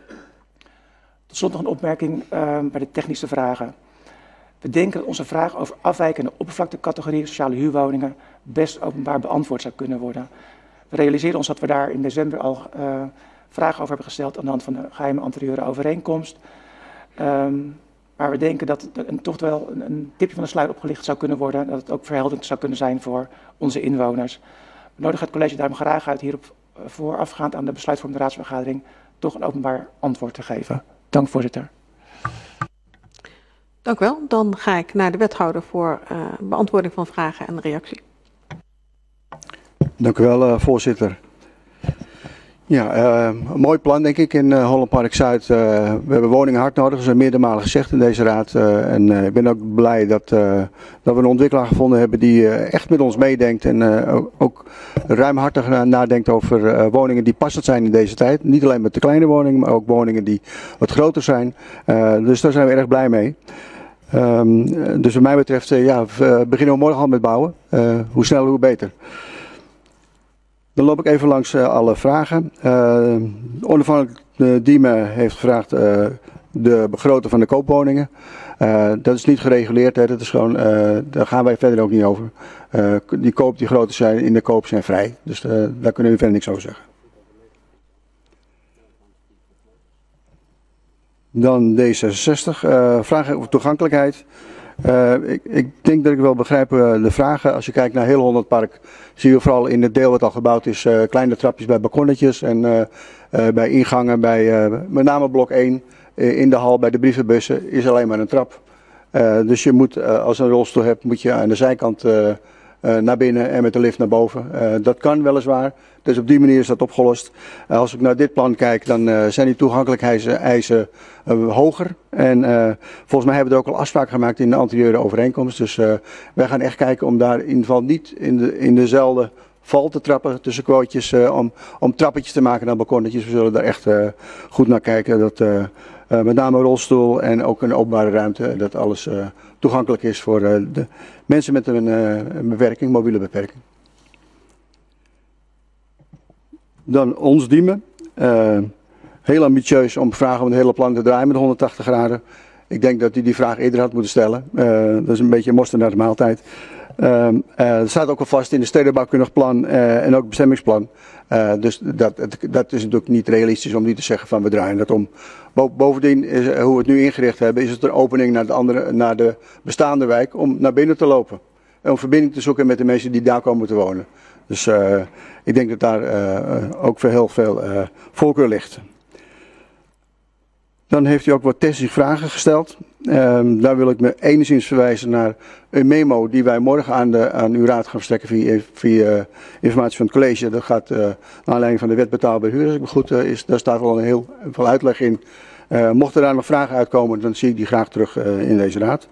Tot slot nog een opmerking bij de technische vragen. We denken dat onze vraag over afwijkende oppervlaktecategorieën sociale huurwoningen best openbaar beantwoord zou kunnen worden. We realiseren ons dat we daar in december al vragen over hebben gesteld aan de hand van de geheime anterieure overeenkomst. Maar we denken dat het toch wel een tipje van de sluier opgelicht zou kunnen worden. Dat het ook verhelderend zou kunnen zijn voor onze inwoners. We nodigen het college daarom graag uit hierop voorafgaand aan de besluitvormende raadsvergadering toch een openbaar antwoord te geven. Dank voorzitter. Dank u wel. Dan ga ik naar de wethouder voor beantwoording van vragen en reactie. Dank u wel, voorzitter. Ja, een mooi plan denk ik in Hollandpark Zuid. We hebben woningen hard nodig, dat is meerdere malen gezegd in deze raad. En ik ben ook blij dat we een ontwikkelaar gevonden hebben die echt met ons meedenkt. En ook ruimhartig nadenkt over woningen die passend zijn in deze tijd. Niet alleen met de kleine woningen, maar ook woningen die wat groter zijn. Dus daar zijn we erg blij mee. Dus wat mij betreft, beginnen we morgen al met bouwen. Hoe sneller, hoe beter. Dan loop ik even langs alle vragen. Onafhankelijk Diemen heeft gevraagd de begroting van de koopwoningen. Dat is niet gereguleerd, hè. Dat is gewoon, daar gaan wij verder ook niet over. Die grootte zijn in de koop zijn vrij. Dus daar kunnen we verder niks over zeggen. Dan D66, vragen over toegankelijkheid. Ik denk dat ik wel begrijp de vragen. Als je kijkt naar heel Hollandpark, zie je vooral in het deel wat al gebouwd is, kleine trapjes bij balkonnetjes en bij ingangen, bij met name blok 1 in de hal bij de brievenbussen is alleen maar een trap. Dus je moet, als je een rolstoel hebt, moet je aan de zijkant naar binnen en met de lift naar boven. Dat kan weliswaar, dus op die manier is dat opgelost. Als ik naar dit plan kijk, dan zijn die toegankelijkheidseisen hoger. En volgens mij hebben we er ook al afspraken gemaakt in de anterieure overeenkomst. Dus wij gaan echt kijken om daar in ieder geval niet in dezelfde val te trappen tussen quotejes, om trappetjes te maken naar balkonnetjes. We zullen daar echt goed naar kijken. Dat met name een rolstoel en ook een openbare ruimte, dat alles toegankelijk is voor de mensen met een beperking, mobiele beperking. Dan ons Diemen. Heel ambitieus om vragen om het hele plan te draaien met 180 graden. Ik denk dat hij die vraag eerder had moeten stellen. Dat is een beetje mosterd naar de maaltijd. Er staat ook al vast in het stedenbouwkundig plan en ook het bestemmingsplan. Dus dat is natuurlijk niet realistisch om nu te zeggen van we draaien dat om. Bovendien, hoe we het nu ingericht hebben, is het een opening naar de bestaande wijk om naar binnen te lopen. En om verbinding te zoeken met de mensen die daar komen te wonen. Dus ik denk dat daar ook heel veel voorkeur ligt. Dan heeft u ook wat technische vragen gesteld. Daar wil ik me enigszins verwijzen naar een memo die wij morgen aan uw raad gaan verstrekken via informatie van het college. Dat gaat naar aanleiding van de wet betaalbaar huur, als ik me goed is. Daar staat wel heel veel uitleg in. Mochten daar nog vragen uitkomen, dan zie ik die graag terug in deze raad.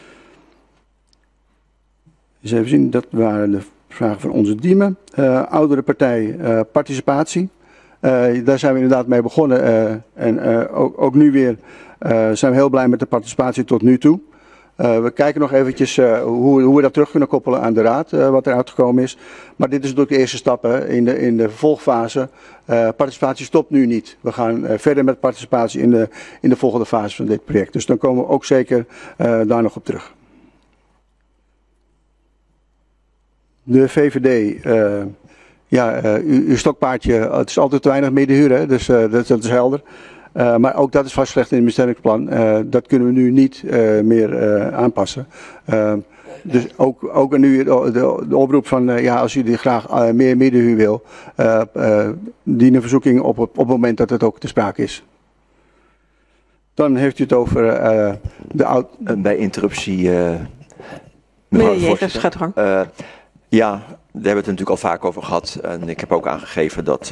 Dus even zien, dat waren de vragen van onze Diemen. Oudere partij, participatie. Daar zijn we inderdaad mee begonnen en ook nu weer zijn we heel blij met de participatie tot nu toe. We kijken nog eventjes hoe we dat terug kunnen koppelen aan de raad, wat er uitgekomen is. Maar dit is natuurlijk de eerste stap in de vervolgfase. Participatie stopt nu niet. We gaan verder met participatie in de volgende fase van dit project. Dus dan komen we ook zeker daar nog op terug. De VVD, uw stokpaardje, het is altijd te weinig middenhuur, hè? Dus dat is helder. Maar ook dat is vastgelegd in het bestemmingsplan. Dat kunnen we nu niet meer aanpassen. Dus ook nu de oproep van, als u graag meer middenhuur wil, dien een verzoeking op het moment dat het ook te sprake is. Dan heeft u het over bij interruptie. Meneer Jegers, gaat gang. Ja, daar hebben we het natuurlijk al vaak over gehad. En ik heb ook aangegeven dat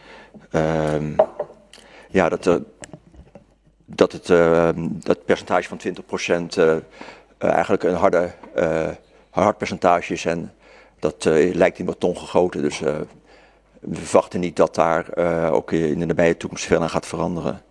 dat percentage van 20% eigenlijk een hard percentage is. En dat lijkt in beton gegoten. Dus we verwachten niet dat daar ook in de nabije toekomst veel aan gaat veranderen.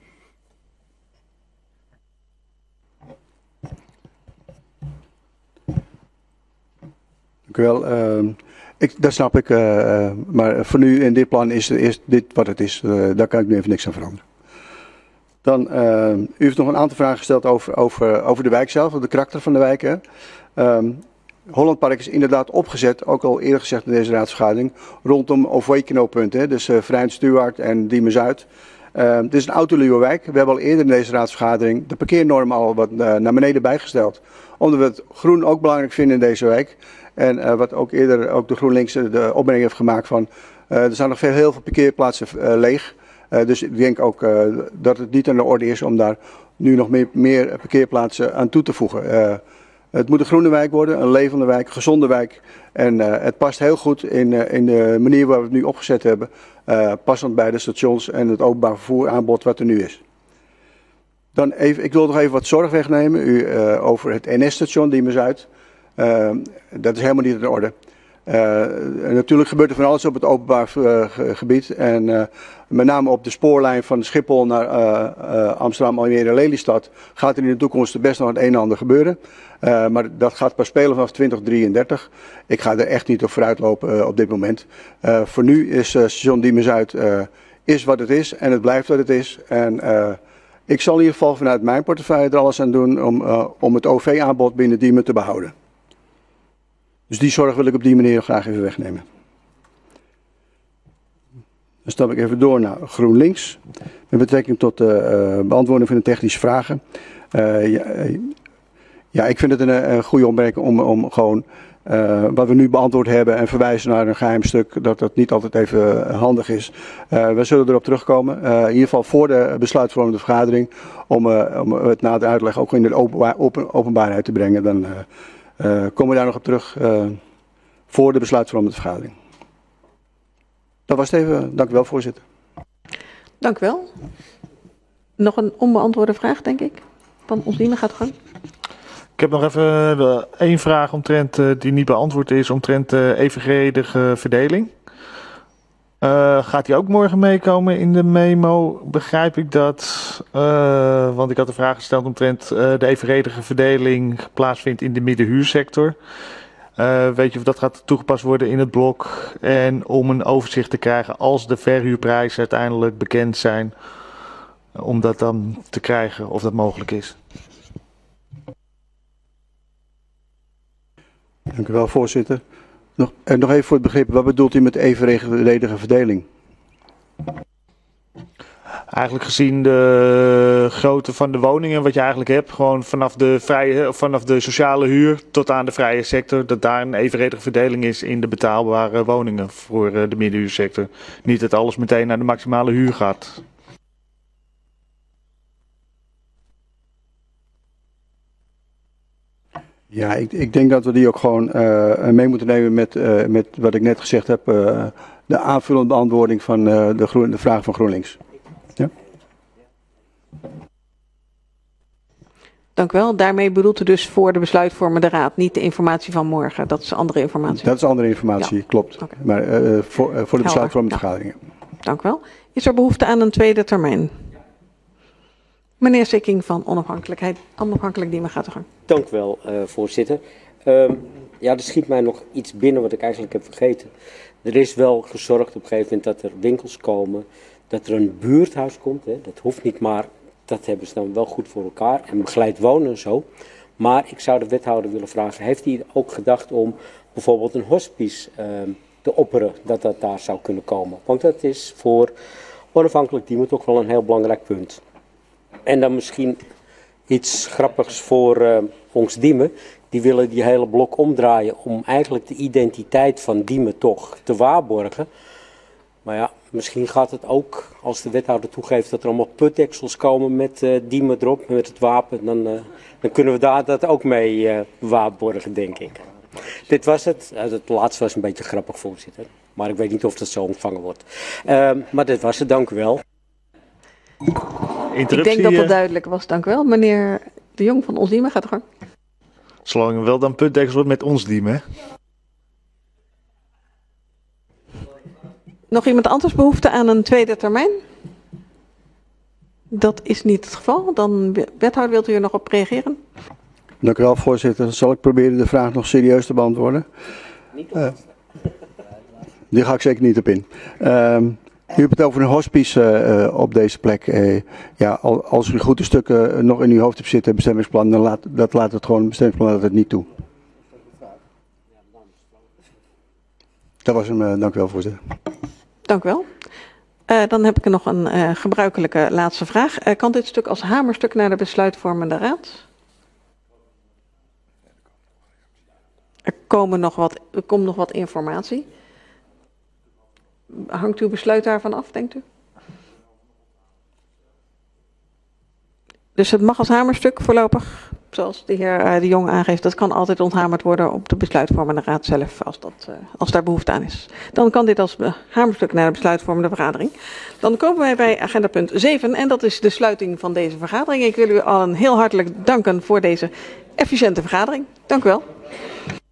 Dank u wel. Dat snap ik, maar voor nu in dit plan is dit wat het is. Daar kan ik nu even niks aan veranderen. Dan, u heeft nog een aantal vragen gesteld over de wijk zelf, over de karakter van de wijk. Hè. Hollandpark is inderdaad opgezet, ook al eerder gezegd in deze raadsvergadering, rondom OV-knooppunten. Dus Vrijn Stuart en Diemen-Zuid. Dit is een autoluwe wijk. We hebben al eerder in deze raadsvergadering de parkeernorm al wat naar beneden bijgesteld. Omdat we het groen ook belangrijk vinden in deze wijk. En wat ook eerder ook de GroenLinks de opmerking heeft gemaakt van, er zijn nog heel veel parkeerplaatsen leeg. Dus ik denk ook dat het niet aan de orde is om daar nu nog meer parkeerplaatsen aan toe te voegen. Het moet een groene wijk worden, een levende wijk, een gezonde wijk. En het past heel goed in de manier waar we het nu opgezet hebben. Passend bij de stations en het openbaar vervoeraanbod wat er nu is. Dan even, ik wil nog even wat zorg wegnemen over het NS-station Diemen-Zuid. Dat is helemaal niet in orde. Natuurlijk gebeurt er van alles op het openbaar gebied. En met name op de spoorlijn van Schiphol naar Amsterdam, Almere, Lelystad gaat er in de toekomst best nog het een en ander gebeuren. Maar dat gaat pas spelen vanaf 2033. Ik ga er echt niet op vooruit lopen op dit moment. Voor nu is station Diemen-Zuid is wat het is en het blijft wat het is. En ik zal in ieder geval vanuit mijn portefeuille er alles aan doen om het OV-aanbod binnen Diemen te behouden. Dus die zorg wil ik op die manier graag even wegnemen. Dan stap ik even door naar GroenLinks. Met betrekking tot de beantwoording van de technische vragen. Ik vind het een goede opmerking om gewoon wat we nu beantwoord hebben en verwijzen naar een geheim stuk, dat dat niet altijd even handig is. We zullen erop terugkomen. In ieder geval voor de besluitvormende vergadering om het na de uitleg ook in de openbaarheid te brengen. Dan komen we daar nog op terug voor de besluitvormende vergadering. Dat was het even. Dank u wel, voorzitter. Dank u wel. Nog een onbeantwoorde vraag, denk ik. Van ons Diemen gaat gang. Ik heb nog even één vraag omtrent die niet beantwoord is, omtrent evenredige verdeling. Gaat die ook morgen meekomen in de memo? Begrijp ik dat? Want ik had een vraag gesteld omtrent de evenredige verdeling plaatsvindt in de middenhuursector. Weet je of dat gaat toegepast worden in het blok? En om een overzicht te krijgen als de verhuurprijzen uiteindelijk bekend zijn, om dat dan te krijgen of dat mogelijk is. Dank u wel, voorzitter. Nog even voor het begrip, wat bedoelt u met evenredige verdeling? Eigenlijk gezien de grootte van de woningen, wat je eigenlijk hebt, gewoon vanaf de sociale huur tot aan de vrije sector, dat daar een evenredige verdeling is in de betaalbare woningen voor de middenhuursector. Niet dat alles meteen naar de maximale huur gaat. Ja, ik denk dat we die ook gewoon mee moeten nemen met wat ik net gezegd heb. De aanvullende beantwoording van de vraag van GroenLinks. Ja? Dank u wel. Daarmee bedoelt u dus voor de besluitvormende raad, niet de informatie van morgen. Dat is andere informatie. Dat is andere informatie, ja. Klopt. Okay. Maar voor de besluitvormende vergaderingen. Dank u wel. Is er behoefte aan een tweede termijn? Meneer Sikking van Onafhankelijk Diemen gaat de gang. Dank u wel, voorzitter. Ja, er schiet mij nog iets binnen wat ik eigenlijk heb vergeten. Er is wel gezorgd op een gegeven moment dat er winkels komen, dat er een buurthuis komt. Hè. Dat hoeft niet, maar dat hebben ze dan wel goed voor elkaar. En begeleid wonen en zo. Maar ik zou de wethouder willen vragen, heeft hij ook gedacht om bijvoorbeeld een hospice te opperen, dat daar zou kunnen komen? Want dat is voor Onafhankelijk Diemen toch wel een heel belangrijk punt. En dan misschien iets grappigs voor ons Diemen. Die willen die hele blok omdraaien om eigenlijk de identiteit van Diemen toch te waarborgen. Maar ja, misschien gaat het ook, als de wethouder toegeeft dat er allemaal putdeksels komen met Diemen erop, met het wapen, dan kunnen we daar dat ook mee waarborgen, denk ik. Dit was het. Het laatste was een beetje grappig, voorzitter. Maar ik weet niet of dat zo ontvangen wordt. Maar dit was het, dank u wel. Ik denk dat dat duidelijk was, dank u wel. Meneer De Jong van Ons Diemen gaat de gang. Zolang wel dan putdeksels wordt met Ons Diemen, hè? Nog iemand anders behoefte aan een tweede termijn? Dat is niet het geval. Dan, wethouder, wilt u er nog op reageren? Dank u wel, voorzitter. Zal ik proberen de vraag nog serieus te beantwoorden? Die ga ik zeker niet op in. U hebt het over een hospice op deze plek. Ja, als u goed de stukken nog in uw hoofd hebt zitten, bestemmingsplan, dan laat het gewoon, bestemmingsplan laat het niet toe. Dat was hem, dank u wel, voorzitter. Dank u wel. Dan heb ik nog een gebruikelijke laatste vraag. Kan dit stuk als hamerstuk naar de besluitvormende raad? Er komt nog wat informatie. Hangt uw besluit daarvan af, denkt u? Dus het mag als hamerstuk voorlopig, zoals de heer De Jong aangeeft. Dat kan altijd onthamerd worden op de besluitvormende raad zelf, als daar behoefte aan is. Dan kan dit als hamerstuk naar de besluitvormende vergadering. Dan komen wij bij agenda punt 7 en dat is de sluiting van deze vergadering. Ik wil u allen heel hartelijk danken voor deze efficiënte vergadering. Dank u wel.